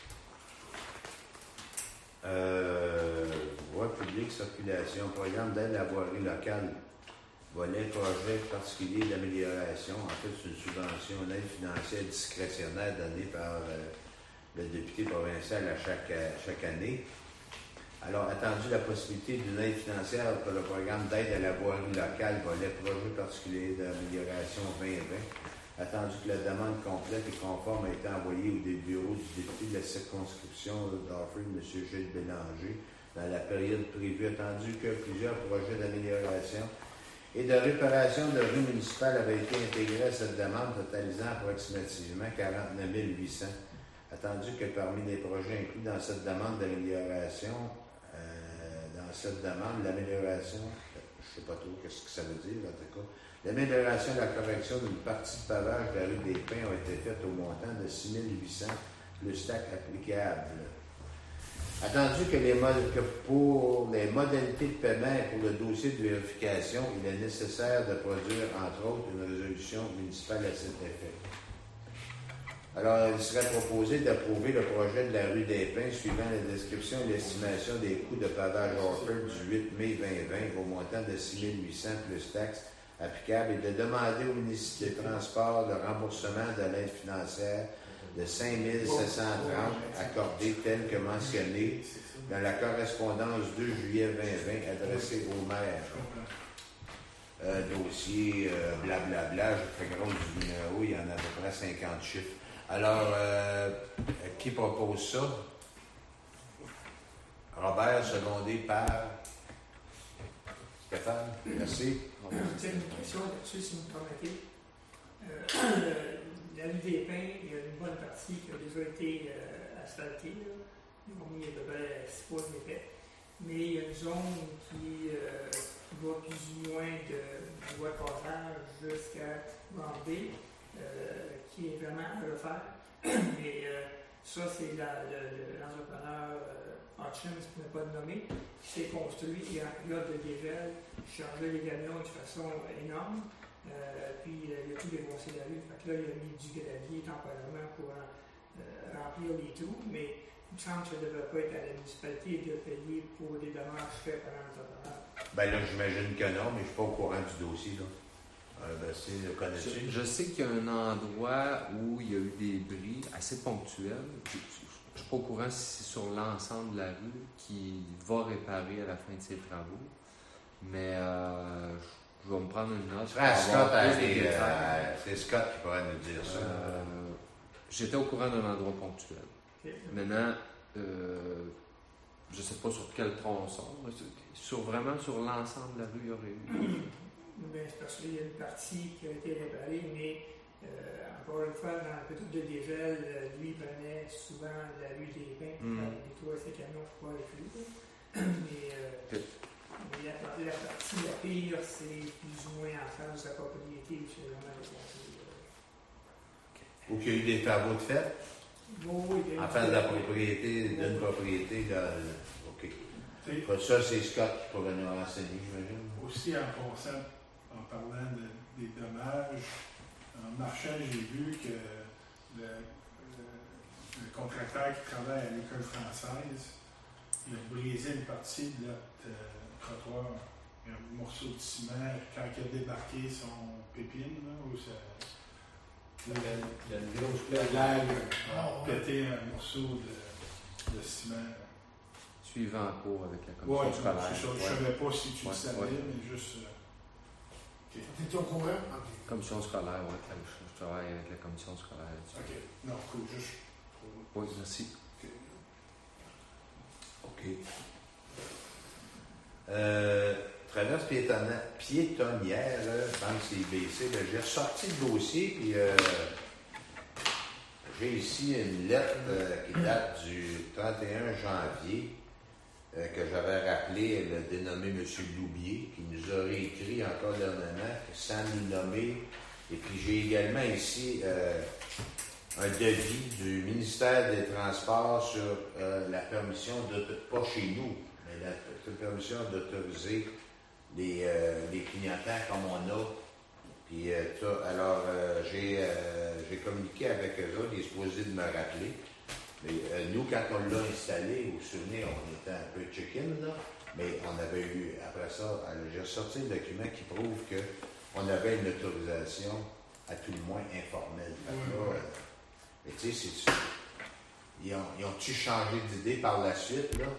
Voie publique, circulation, programme d'aide à la voirie locale. Volet projet particulier d'amélioration. En fait, c'est une subvention, une aide financière discrétionnaire donnée par le député provincial à chaque année. Alors, attendu la possibilité d'une aide financière pour le programme d'aide à la voirie locale, volet projet particulier d'amélioration 2020. Attendu que la demande complète et conforme a été envoyée au bureau du député de la circonscription d'Offord, M. Gilles Bélanger, dans la période prévue. Attendu que plusieurs projets d'amélioration et de réparation de rues municipales avaient été intégrés à cette demande, totalisant approximativement 49 800. Attendu que parmi les projets inclus dans cette demande d'amélioration, l'amélioration, je ne sais pas trop ce que ça veut dire, en tout cas, l'amélioration et la correction d'une partie de pavage de la rue des Pins ont été faites au montant de 6 800 plus taxes applicables. Attendu que pour les modalités de paiement et pour le dossier de vérification, il est nécessaire de produire, entre autres, une résolution municipale à cet effet. Alors, il serait proposé d'approuver le projet de la rue des Pins suivant la description et l'estimation des coûts de pavage Orford du 8 mai 2020 au montant de 6 800 plus taxes applicables et de demander au ministre des Transports le remboursement de l'aide financière de 5 730 accordée tel que mentionné dans la correspondance 2 juillet 2020 adressée au maire. Dossier blablabla, je fais gros du numéro, il y en a à peu près 50 chiffres. Alors, qui propose ça? Robert, secondé par Stéphane. Merci. J'ai une question là-dessus, si vous me permettez. La rue des Pins, il y a une bonne partie qui a déjà été asphaltée. Là. Ils ont mis à peu près 6 pouces d'épais. Mais il y a une zone qui va plus ou moins de voie de passage jusqu'à Granby, qui est vraiment à refaire. Et ça, c'est l'entrepreneur Hutchins, pour ne pas le nommer, qui s'est construit et en période de dégel, chargeait les camions de façon énorme. Puis il a tout défoncé la rue. Fait que là, il a mis du gravier temporairement pour remplir les trous, mais il me semble que ça ne devrait pas être à la municipalité de payer pour des dommages faits par l'entrepreneur. Ben là, j'imagine que non, mais je ne suis pas au courant du dossier. Là. Le connais-tu? Je sais qu'il y a un endroit où il y a eu des bris assez ponctuels. Je ne suis pas au courant si c'est sur l'ensemble de la rue qui va réparer à la fin de ses travaux. Mais je vais me prendre une note. C'est Scott qui pourrait nous dire ça. J'étais au courant d'un endroit ponctuel. Okay. Maintenant, je ne sais pas sur quel tronçon. Vraiment sur l'ensemble de la rue, il y aurait eu. Bien, c'est parce qu'il y a une partie qui a été réparée, mais encore une fois, dans la période de dégel, lui venait souvent de la rue des Pins pour faire nettoyer ses camions pour pouvoir les fluides. Mais la partie la pire, c'est plus ou moins en face de la propriété où c'est vraiment le conseil. Ou qu'il y a eu des travaux de fait? Oui, en face de la propriété, d'une propriété. OK. Ça, c'est Scott qui pourrait nous renseigner, j'imagine. Aussi, en passant, en parlant des dommages, en marchant, j'ai vu que le contracteur qui travaille à l'école française, il a brisé une partie de notre trottoir. Un morceau de ciment, quand il a débarqué son pépine, là, où ça... Il y a une grosse La plaie. lague a pété un morceau de ciment. Suivant en cours avec la commission scolaire. Je ne savais pas si tu le savais, mais juste... Tu es au courant? Commission scolaire, oui. Je travaille avec la commission scolaire. OK. Non, cool. Juste... Oui, merci. OK. Traverse piétonnière, je pense que c'est IBC. J'ai ressorti le dossier, puis j'ai ici une lettre qui date du 31 janvier, que j'avais rappelé, le dénommé M. Loubier, qui nous a réécrit encore dernièrement, sans nous nommer. Et puis j'ai également ici un devis du ministère des Transports sur la permission, pas chez nous, mais la permission d'autoriser les clignotants comme on a. Puis, alors, j'ai communiqué avec eux autres, ils sont supposés de me rappeler. Mais, nous, quand on l'a installé, vous vous souvenez, on était un peu chicken, là, mais on avait eu, après ça, j'ai sorti un document qui prouve qu'on avait une autorisation, à tout le moins informelle. Mais tu sais, ils ont-tu changé d'idée par la suite, là?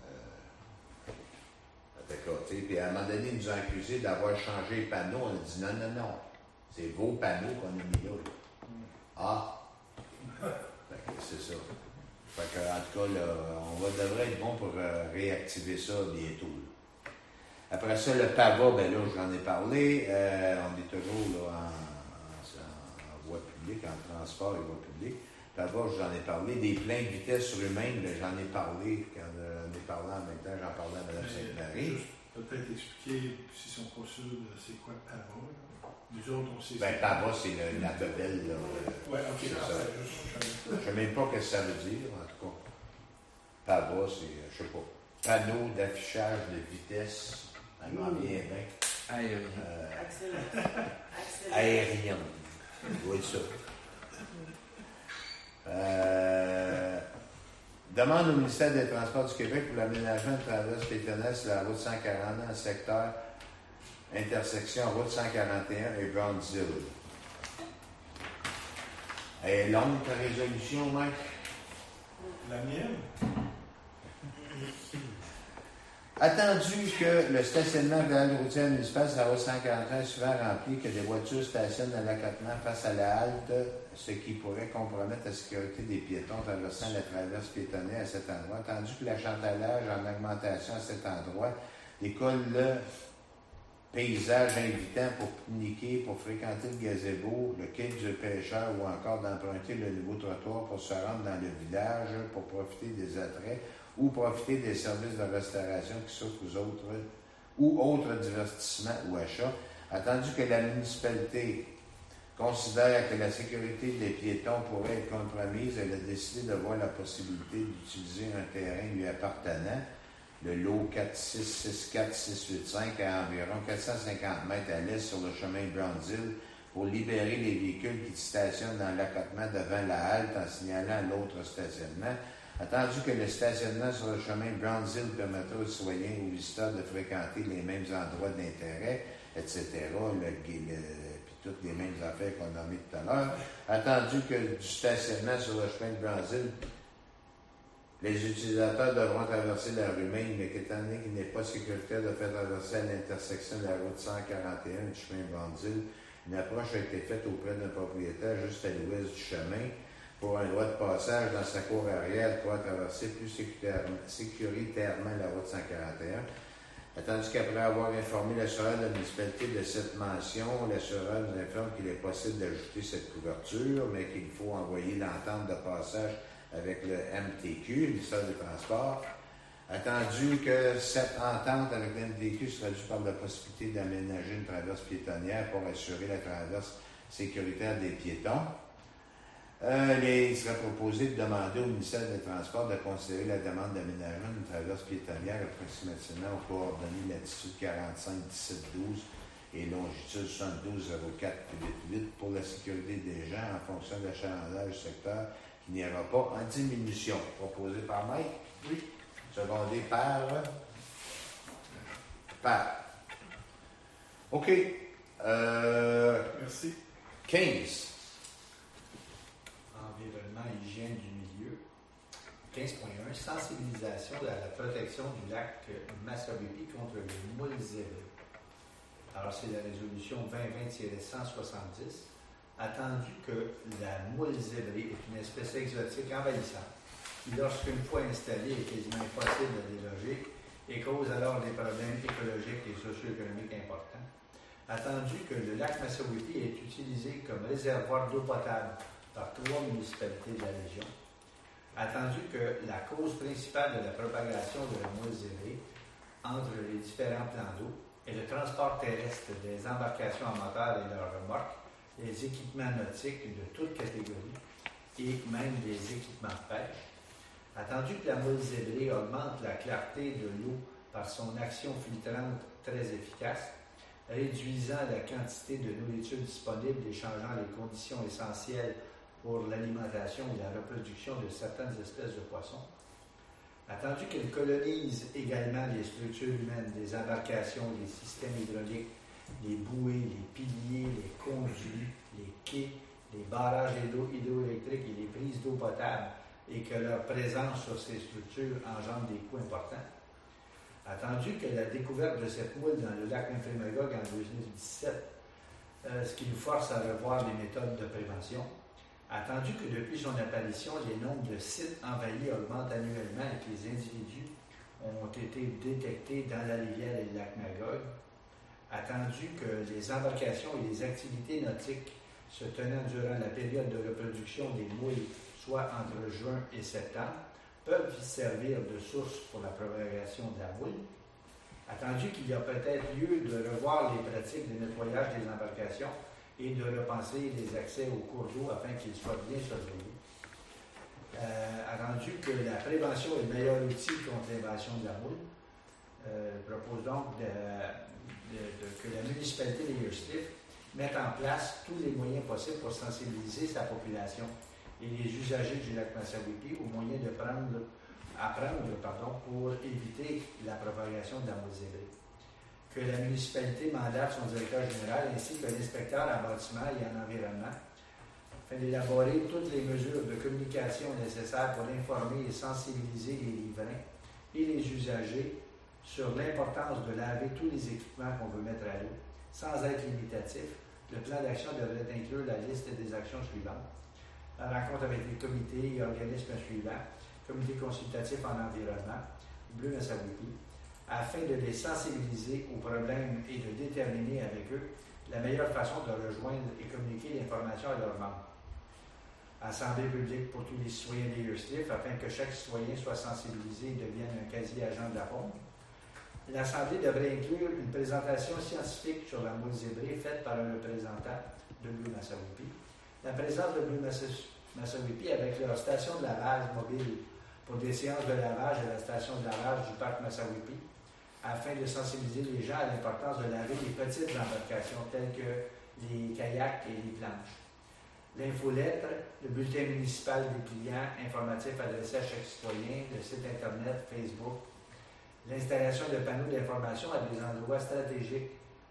D'accord, tu sais, puis à un moment donné, ils nous ont accusés d'avoir changé les panneaux. On a dit non, c'est vos panneaux qu'on a mis là. Ah! Fait que c'est ça. Fait que, en tout cas, là, devrait être bon pour réactiver ça bientôt. Là. Après ça, le PAVA, ben là, j'en ai parlé. On est toujours là, en voie publique, en transport et voie publique. PAVA, j'en ai parlé. Des pleins de vitesse surhumaine, ben, j'en ai parlé. Quand on est parlé en même temps, j'en parlais à Mme Sainte-Marie. Juste peut-être expliquer s'ils ne sont pas sûrs de c'est quoi PAVA. Nous autres, on sait. Ben, PAVA, c'est la bebelle, là. Oui, OK. C'est ça. Je ne sais même pas ce que ça veut dire, en tout cas. PAVA, c'est, je sais pas, panneau d'affichage de vitesse. Ça m'en vient bien. Aérien. Oui, ça. Demande au ministère des Transports du Québec pour l'aménagement de traverse pédonale sur la route 140 dans le secteur intersection route 141 et Brownsville. Elle est longue ta résolution, Mike? La mienne? Attendu que le stationnement de la routière municipale sur la route 141 est souvent rempli, que des voitures stationnent à l'accotement face à la halte, ce qui pourrait compromettre la sécurité des piétons traversant la traverse piétonnière à cet endroit. Attendu que l'achalandage en augmentation à cet endroit décolle le paysage invitant pour pique-niquer, pour fréquenter le gazebo, le quai du pêcheur ou encore d'emprunter le nouveau trottoir pour se rendre dans le village, pour profiter des attraits ou profiter des services de restauration qui s'offrent aux autres ou autres divertissements ou achats, attendu que la municipalité considère que la sécurité des piétons pourrait être compromise, elle a décidé de voir la possibilité d'utiliser un terrain lui appartenant, le lot 4664685 à environ 450 mètres à l'est sur le chemin Brownsville pour libérer les véhicules qui stationnent dans l'accotement devant la halte en signalant l'autre stationnement. Attendu que le stationnement sur le chemin Brownsville permettra aux citoyens ou aux visiteurs de fréquenter les mêmes endroits d'intérêt, etc., puis toutes les mêmes affaires qu'on a nommées tout à l'heure, attendu que du stationnement sur le chemin de Brazil, les utilisateurs devront traverser la rue Main, mais qu'étant donné qu'il n'est pas sécuritaire de faire traverser à l'intersection de la route 141 et du chemin Brazil, une approche a été faite auprès d'un propriétaire juste à l'ouest du chemin pour un droit de passage dans sa cour arrière pour traverser plus sécuritairement la route 141. Tandis qu'après avoir informé l'assureur de la municipalité de cette mention, l'assureur nous informe qu'il est possible d'ajouter cette couverture, mais qu'il faut envoyer l'entente de passage avec le MTQ, le ministère des Transports. Attendu que cette entente avec le MTQ se traduit par la possibilité d'aménager une traverse piétonnière pour assurer la traverse sécuritaire des piétons. Il serait proposé de demander au ministère des Transports de considérer la demande d'aménagement d'une traverse piétonnière approximativement aux coordonnées latitude 45-17-12 et longitude 72-04-88 pour la sécurité des gens en fonction de l'achalandage du secteur qui n'ira pas en diminution. Proposé par Mike? Oui. Secondé par? OK. Merci. 15. Environnement, hygiène du milieu. 15.1. Sensibilisation à la protection du lac Massawippi contre les moules zébrées. Alors, c'est la résolution 2020-170. Attendu que la moule zébrée est une espèce exotique envahissante qui, lorsqu'une fois installée, est quasiment impossible de déloger et cause alors des problèmes écologiques et socio-économiques importants. Attendu que le lac Massawippi est utilisé comme réservoir d'eau potable par 3 municipalités de la région. Attendu que la cause principale de la propagation de la moule zébrée entre les différents plans d'eau est le transport terrestre des embarcations en moteur et leurs remorques, les équipements nautiques de toutes catégories et même des équipements de pêche. Attendu que la moule zébrée augmente la clarté de l'eau par son action filtrante très efficace, réduisant la quantité de nourriture disponible et changeant les conditions essentielles pour l'alimentation et la reproduction de certaines espèces de poissons. Attendu qu'elle colonise également les structures humaines, les embarcations, les systèmes hydrauliques, les bouées, les piliers, les conduits, les quais, les barrages hydroélectriques et les prises d'eau potable, et que leur présence sur ces structures engendre des coûts importants. Attendu que la découverte de cette moule dans le lac Memphremagog en 2017, ce qui nous force à revoir les méthodes de prévention. Attendu que depuis son apparition, les nombres de sites envahis augmentent annuellement et que les individus ont été détectés dans la rivière et le lac Magog. Attendu que les embarcations et les activités nautiques se tenant durant la période de reproduction des moules, soit entre juin et septembre, peuvent servir de source pour la propagation de la moule. Attendu qu'il y a peut-être lieu de revoir les pratiques de nettoyage des embarcations et de repenser les accès aux cours d'eau afin qu'ils soient bien surveillés. Attendu que la prévention est le meilleur outil contre l'invasion de la moule, propose donc que la municipalité d'Ayersliffe mette en place tous les moyens possibles pour sensibiliser sa population et les usagers du lac Massawippi aux moyens pour éviter la propagation de la moule zébrée. Que la municipalité mandate son directeur général ainsi que l'inspecteur en bâtiment et en environnement afin d'élaborer toutes les mesures de communication nécessaires pour informer et sensibiliser les riverains et les usagers sur l'importance de laver tous les équipements qu'on veut mettre à l'eau. Sans être limitatif, le plan d'action devrait inclure la liste des actions suivantes. La rencontre avec les comités et organismes suivants, comité consultatif en environnement, Bleu Massawippi, afin de les sensibiliser aux problèmes et de déterminer avec eux la meilleure façon de rejoindre et communiquer l'information à leurs membres. Assemblée publique pour tous les citoyens d'Ayersliffe afin que chaque citoyen soit sensibilisé et devienne un quasi-agent de la faune. L'Assemblée devrait inclure une présentation scientifique sur la moule zébrée faite par un représentant de Bleu Massawippi. La présence de Bleu Massawippi avec leur station de lavage mobile pour des séances de lavage à la station de lavage du parc Massawippi, afin de sensibiliser les gens à l'importance de laver les petites embarcations telles que les kayaks et les planches. L'infolettre, le bulletin municipal dépliant informatif adressé à chaque citoyen, le site Internet, Facebook, l'installation de panneaux d'information à des endroits stratégiques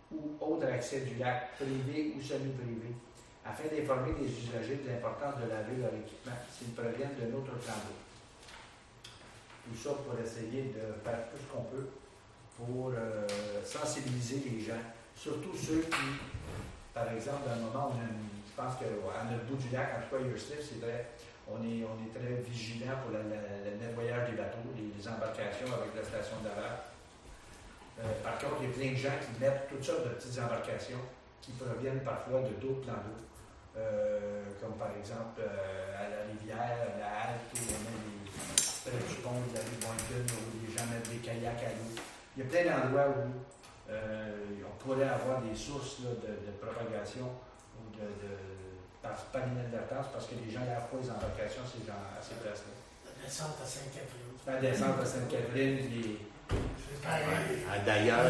ou autres accès du lac, privés ou semi-privés, afin d'informer les usagers de l'importance de laver leur équipement s'ils proviennent d'un autre plan d'eau. Tout ça pour essayer de faire tout ce qu'on peut pour sensibiliser les gens, surtout ceux qui, par exemple, à un moment, je pense qu'à notre bout du lac, en tout cas, Earscliffe, c'est vrai, on est très vigilant pour le nettoyage des bateaux, les embarcations avec la station de lavage. Par contre, il y a plein de gens qui mettent toutes sortes de petites embarcations qui proviennent parfois de d'autres plans d'eau, comme par exemple à la rivière, à la halte, ou même près du pont de la rue Boynton, où les gens mettent des kayaks à l'eau. Il y a plein d'endroits où on pourrait avoir des sources là, de propagation ou par inadvertance parce que les gens lavent pas les embarcations à ces places-là. La descente à Sainte-Catherine. La descente à Sainte-Catherine, C'est pareil. D'ailleurs,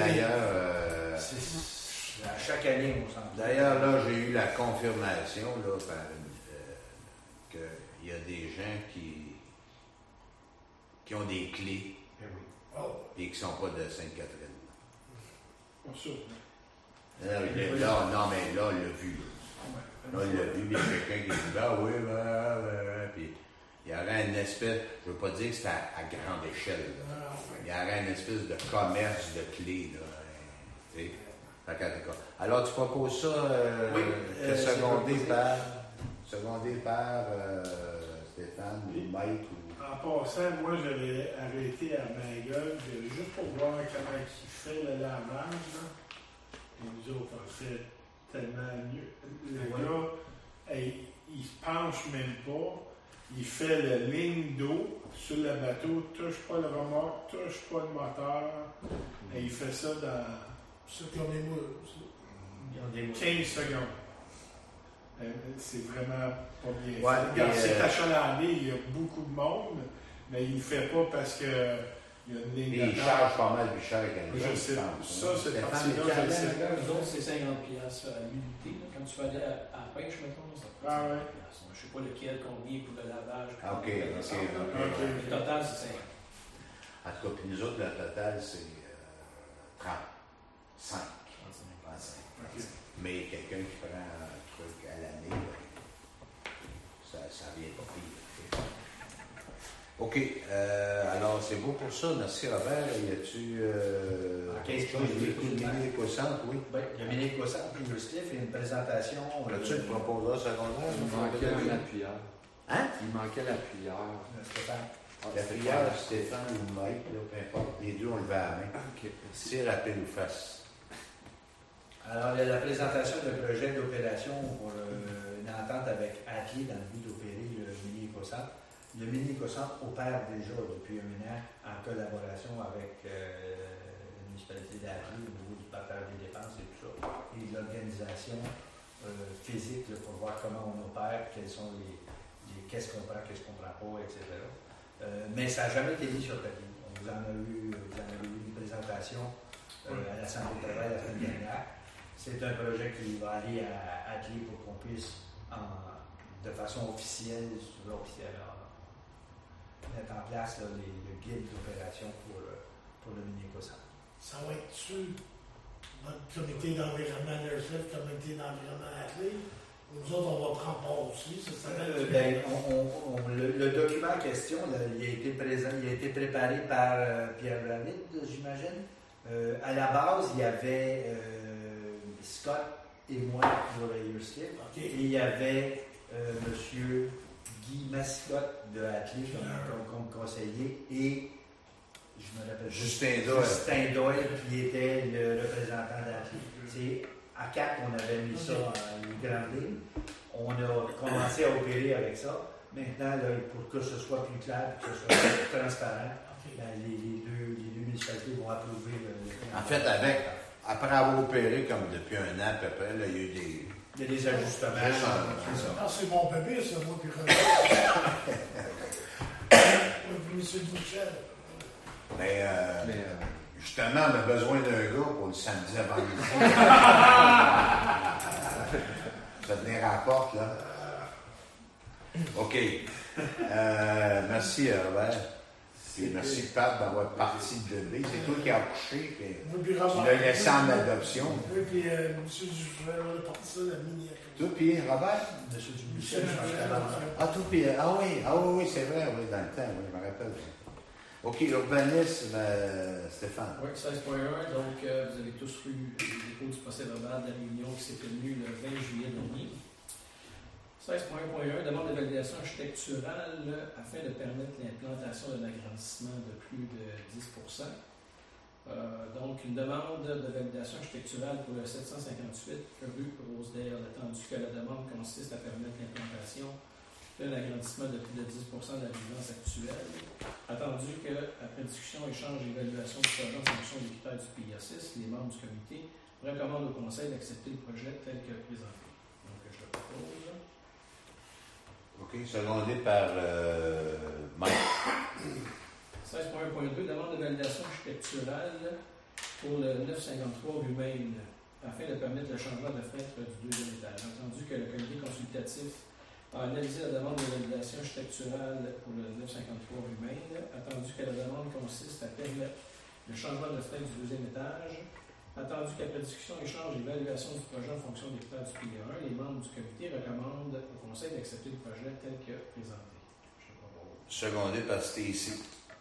à chaque année, on s'en d'ailleurs, là, j'ai eu la confirmation là, qu'il y a des gens qui ont des clés Oh. et qui ne sont pas de Sainte-Catherine. Pas sûr. Non, mais là, on l'a vu. Là, on l'a vu, mais il y a quelqu'un qui dit ah oui, puis il y aurait une espèce, je ne veux pas dire que c'est à grande échelle, là. Il y aurait une espèce de commerce de clés, là. Tu sais. Alors, tu proposes ça, secondé par Stéphane ou Mike ou. En passant, moi, j'avais arrêté à Magog juste pour voir comment il fait le lavage. Là. Et nous autres, on fait tellement mieux. Le gars, il se penche même pas. Il fait la ligne d'eau sur le bateau, touche pas le remorque, touche pas le moteur. Et il fait ça dans Ceux qui ont des moules. 15 secondes. C'est vraiment pas bien Ouais, fait. Regarde, c'est achalandé, il y a beaucoup de monde, mais il ne fait pas parce que il y a une ligne Et il d'attente. charge pas mal plus cher qu'un Je sais pas. Ça, c'est Stéphane, parti-là, Stéphane, je sais pas. Nous autres, c'est 50$ à l'unité. là. Quand tu vas aller à la pêche, mettons, ça coûte 50$. Ah ouais. Je ne sais pas lequel, combien pour le lavage. Ah, ok. Le total, c'est 50$. En tout cas, puis nous autres, le total, c'est 35. Mais quelqu'un qui prend un truc à l'année, ça vient pas pire. OK. Alors, c'est beau pour ça. Merci, Robert. Y a-tu quelque chose? Le mini éco-centre, oui. Oui, le mini éco-centre puis Earscliffe et une présentation. As-tu le proposeur secondaire? Il manquait un appuyeur. Hein? Il manquait l'appuyeur. Stéphane. La prière, Stéphane ou Mike, là, peu importe. Les deux, on le va à la main. OK, merci. C'est rappel ou face. Alors, il y a la présentation de projet d'opération pour une entente avec Atli dans le but d'opérer le mini éco-centre. Le mini éco-centre opère déjà depuis un an en collaboration avec la municipalité d'Atli au niveau du partage des dépenses et tout ça, et l'organisation physique là, pour voir comment on opère, quels sont qu'est-ce qu'on prend, qu'est-ce qu'on ne prend pas, etc. Mais ça n'a jamais été mis sur papier. Vous en avez eu une présentation à l'Assemblée de travail la semaine dernière. C'est un projet qui va aller à Atli pour qu'on puisse, de façon officielle, mettre en place là, le guide d'opération pour le mini éco-centre. Ça va être sur notre comité d'environnement d'Earscliffe, comité d'environnement Atli. Nous autres, on va prendre part aussi. Ça s'appelle Le document en question, là, il a été préparé par Pierre David, j'imagine. À la base, il y avait Scott et moi pour Earscliffe. OK. Et il y avait M. Guy Mascotte de Atli comme conseiller et je me rappelle Justin Doyle qui était le représentant d'Atli. C'est à 4 qu'on avait mis ça en grande ligne. On a commencé à opérer avec ça. Maintenant, là, pour que ce soit plus clair, que ce soit plus transparent, ben, les deux municipalités vont approuver le. En fait, après avoir opéré comme depuis un an à peu près, là, il y a eu des. Il y a des ajustements. C'est ça. Ah, c'est mon bébé, c'est moi qui regarde. M. Bouchel. Mais justement, on a besoin d'un gars pour le samedi avant midi. Ça tenir à la porte, là. OK. Merci, Robert. Puis merci Pat d'avoir parti de bébé. C'est toi qui as accouché, puis Oui, puis tu l'as laissé en adoption. Oui, puis M. Dubuffet, on a parti ça, la mini. Toi, puis Robert? Monsieur Dubuffet, je pense qu'à Ah, toi, puis oui, c'est vrai, oui, dans le temps, oui, je me rappelle. OK, urbanisme, Stéphane. Oui, 16.1. Donc, vous avez tous eu l'écho du procès verbal de la réunion qui s'est tenue le 20 juillet dernier. 16.1.1, demande de validation architecturale afin de permettre l'implantation d'un agrandissement de plus de 10%. Donc, une demande de validation architecturale pour le 758 rue Rosedale, attendu que la demande consiste à permettre l'implantation d'un agrandissement de plus de 10% de la résidence actuelle, attendu qu'après discussion, échange et évaluation du projet en fonction des critères du PIA6, les membres du comité recommandent au Conseil d'accepter le projet tel que présenté. Donc, je le propose. OK, secondé par Mike. 16.1.2, demande de validation architecturale pour le 953 rue Maine, afin de permettre le changement de fenêtre du deuxième étage. Entendu que le comité consultatif a analysé la demande de validation architecturale pour le 953 rue Maine, attendu que la demande consiste à permettre le changement de fenêtre du deuxième étage, attendu qu'après discussion, échange et évaluation du projet en fonction des critères du PIA1, les membres du comité recommandent au Conseil d'accepter le projet tel que présenté. Je le propose. Secondé par Stacy.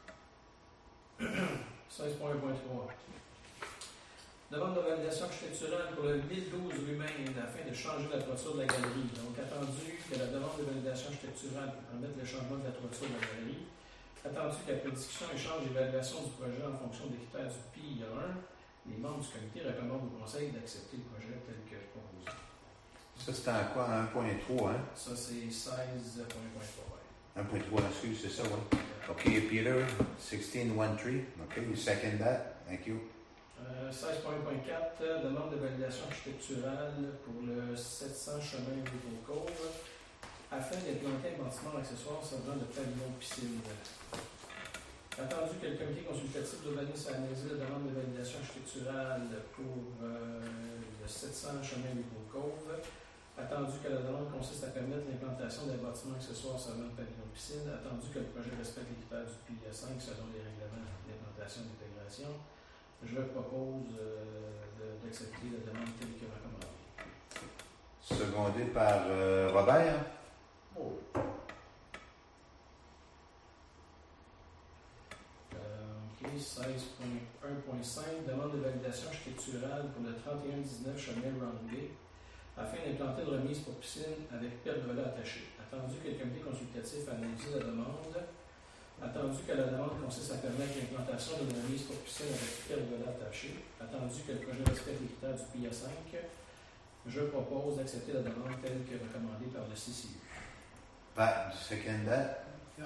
16.1.3. Demande de validation architecturale pour le 1012 rue Maine afin de changer la toiture de la galerie. Donc, attendu que la demande de validation architecturale pour permettre le changement de la toiture de la galerie, attendu qu'après discussion, échange et évaluation du projet en fonction des critères du PIA1, les membres du comité recommandent au Conseil d'accepter le projet tel que proposé. Ça, c'était en quoi? 1.3, hein? Ça, c'est 16.1.3. 1.3, excuse, c'est ça, oui. OK, Peter, 1613. OK, you second that. Thank you. 16.1.4, demande de validation architecturale pour le 700 chemin River Cove afin d'implanter un bâtiment accessoire servant de pavillon de piscine. Attendu que le comité consultatif d'urbanisme a analysé la demande de validation architecturale pour le 700 chemin River Cove, attendu que la demande consiste à permettre l'implantation d'un bâtiment accessoire servant de pavillon de piscine, attendu que le projet respecte les critères du PIA5 selon les règlements d'implantation et d'intégration, je propose d'accepter la demande telle que recommandée. Secondé par Robert. Oh. OK, 16.1.5, demande de validation architecturale pour le 3119 chemin Roundway afin d'implanter une remise pour piscine avec pergola attaché. Attendu que le comité consultatif a analysé la demande, attendu que la demande consiste à permettre l'implantation d'une remise pour piscine avec pergola attaché, attendu que le projet respecte les critères du PIA5, je propose d'accepter la demande telle que recommandée par le CCU. Pat, du second that.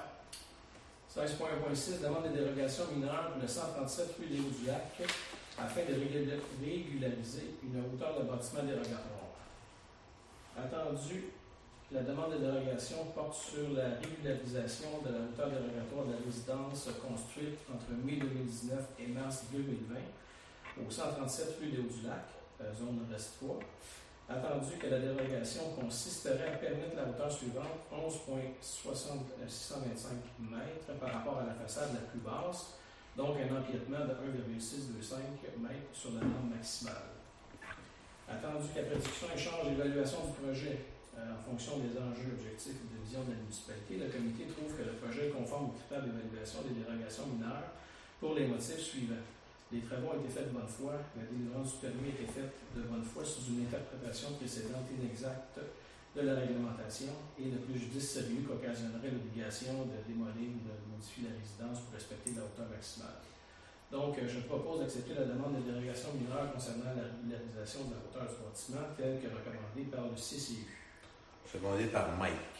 16.1.6, demande de dérogation mineure pour le 137 rue des Hauts-du-Lac afin de régulariser une hauteur de bâtiment dérogatoire. Attendu, la demande de dérogation porte sur la régularisation de la hauteur dérogatoire de la résidence construite entre mai 2019 et mars 2020 au 137 rue des Hauts-du-Lac, zone Reste 3. Attendu que la dérogation consisterait à permettre la hauteur suivante, 11,625 m par rapport à la façade la plus basse, donc un empiètement de 1,625 m sur la norme maximale. Attendu qu'après discussion, échange et évaluation du projet en fonction des enjeux objectifs et de vision de la municipalité, le comité trouve que le projet est conforme aux critères d'évaluation des dérogations mineures pour les motifs suivants. Les travaux ont été faits de bonne foi, la délivrance du permis a été faite de bonne foi sous une interprétation précédente inexacte de la réglementation et le préjudice sérieux qu'occasionnerait l'obligation de démolir ou de modifier la résidence pour respecter la hauteur maximale. Donc, je propose d'accepter la demande de dérogation mineure concernant la régularisation de la hauteur du bâtiment telle que recommandée par le CCU. Secondé par Mike.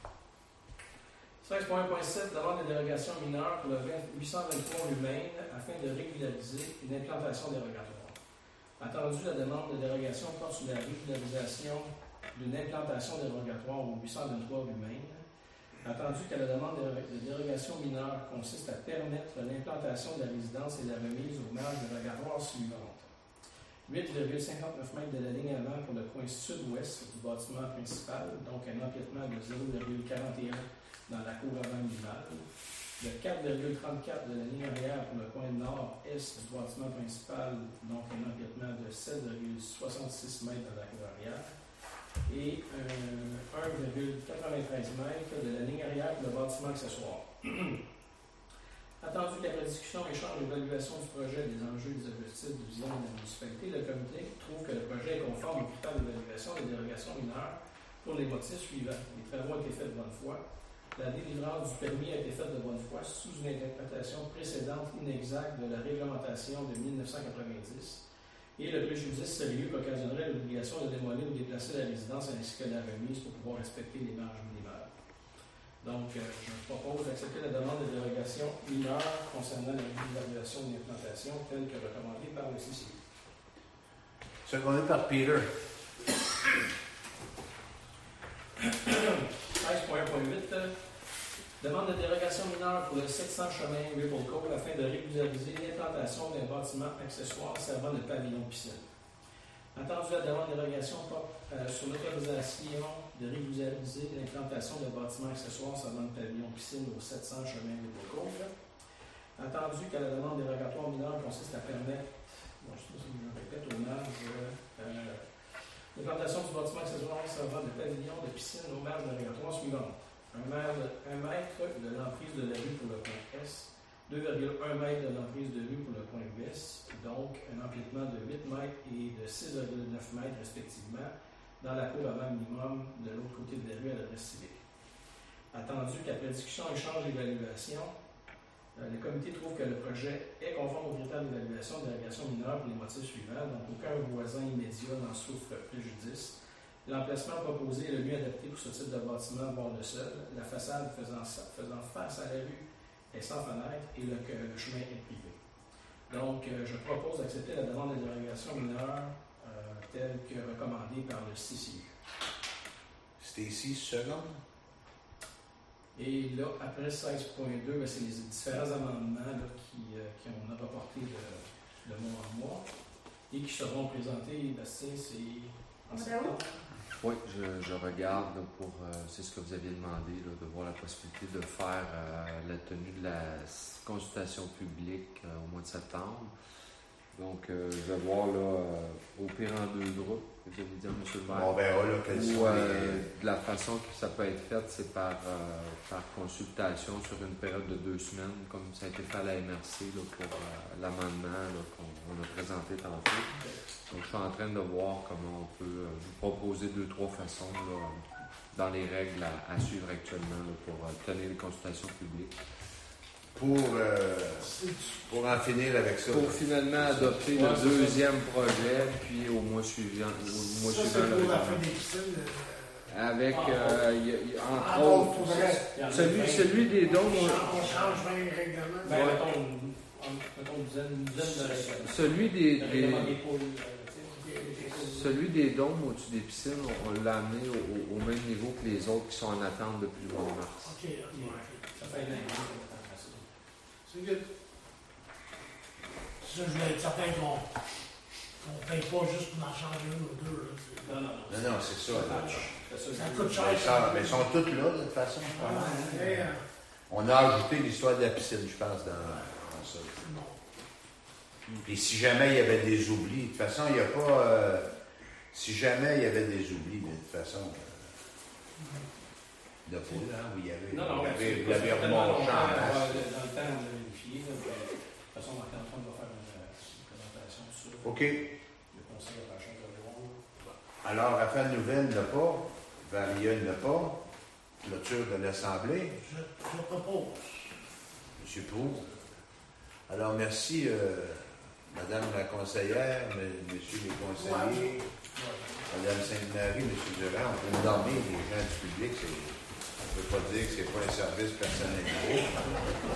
16.1.7, demande de dérogation mineure pour le 823 rue Maine afin de régulariser une implantation dérogatoire. Attendu, la demande de dérogation porte sur la régularisation d'une implantation dérogatoire au 823 rue Maine. Attendu que la demande de dérogation mineure consiste à permettre l'implantation de la résidence et la remise aux marges dérogatoires suivantes. 8,59 m de la ligne avant pour le coin sud-ouest du bâtiment principal, donc un empiètement de 0,41 dans la cour avant minimale. de 4,34 de la ligne arrière pour le coin nord-est du bâtiment principal, donc un empiètement de 7,66 mètres dans la cour arrière, et 1,93 mètres de la ligne arrière pour le bâtiment accessoire. Attendu qu'après discussion, échange et évaluation du projet, des enjeux et des objectifs du design de la municipalité, le comité trouve que le projet est conforme aux critères d'évaluation et des dérogations mineures pour les motifs suivants. Les travaux ont été faits de bonne foi. La délivrance du permis a été faite de bonne foi sous une interprétation précédente inexacte de la réglementation de 1990 et le préjudice sérieux qu'occasionnerait l'obligation de démolir ou déplacer la résidence ainsi que la remise pour pouvoir respecter les marges minimales. Donc, je propose d'accepter la demande de dérogation mineure concernant la réalisation de l'implantation telle que recommandée par le CCI. Secondé par Peter. 13.1.8. Demande de dérogation mineure pour le 700 chemin Ripple Cove afin de régulariser l'implantation d'un bâtiment accessoire servant de pavillon piscine. Entendu la demande de dérogation porte sur l'autorisation de régulariser l'implantation d'un bâtiment accessoire servant de pavillon piscine au 700 chemin Ripple Cove. Entendu que la demande dérogatoire mineure consiste à permettre, je répète, au marge l'implantation du bâtiment accessoire servant de pavillon de piscine aux marges dérogatoires suivantes. 1 mètre de l'emprise de la rue pour le point S, 2,1 mètres de l'emprise de rue pour le point ouest, donc un empiètement de 8 mètres et de 6,9 mètres respectivement dans la cour avant minimum de l'autre côté de la rue à l'adresse civique. Attendu qu'après discussion, échange et évaluation, le comité trouve que le projet est conforme aux critères d'évaluation de dérogation mineure pour les motifs suivants, donc aucun voisin immédiat n'en souffre préjudice. L'emplacement proposé est le mieux adapté pour ce type de bâtiment bord de sol. La façade faisant face à la rue est sans fenêtre et le chemin est privé. Donc, je propose d'accepter la demande de dérogation mineure telle que recommandée par le CCI. Stacy, seconde. Et là, après 16.2, c'est les différents amendements là, qu'on a reportés de mois en mois et qui seront présentés. Bastien, c'est en septembre. Oui, je regarde pour, c'est ce que vous aviez demandé, là, de voir la possibilité de faire la tenue de la consultation publique au mois de septembre. Donc, je vais voir là, au pire en 2 groupes, vous allez dire, M. le maire. On verra là quels sont De la façon que ça peut être fait, c'est par consultation sur une période de 2 semaines, comme ça a été fait à la MRC là, pour l'amendement qu'on a présenté tantôt. Donc, je suis en train de voir comment on peut vous proposer 2-3 façons là, dans les règles à suivre actuellement là, pour tenir les consultations publiques. Pour en finir avec ça. Pour finalement adopter le deuxième projet, puis au mois suivant. C'est pour la fin des piscines. Avec, entre autres, celui des dons. On change 20 règlements. Ben, mettons une dizaine de règlements. Celui des dômes au-dessus des piscines, on l'a amené au même niveau que les autres qui sont en attente depuis le mois de mars. OK. Ça fait un an. C'est good. Ça, je voulais être certain qu'on ne paye pas juste pour en changer une ou deux. Là. Non, c'est ça. Ça coûte cher. Mais ils sont tous là, de toute façon. On a ajouté l'histoire de la piscine, je pense, dans ça. Puis si jamais il y avait des oublis, de toute façon, il n'y a pas... si jamais il y avait des oublis, mais de toute façon... il n'y a pas là où il y avait... vous l'avez remonté en masse. Dans le temps, on a vérifié. De toute façon, Marc-Antoine va faire une présentation sur OK. le conseil de la Chambre de Lyon. Alors, Raphaël Nouvelle n'a pas, Valia n'a pas, clôture de l'Assemblée. Je propose. M. Proulx. Alors, merci, Madame la conseillère, Messieurs les conseillers, Madame Sainte-Marie, M. Durand. On peut nommer les gens du public. On ne peut pas dire que ce n'est pas un service personnalisé.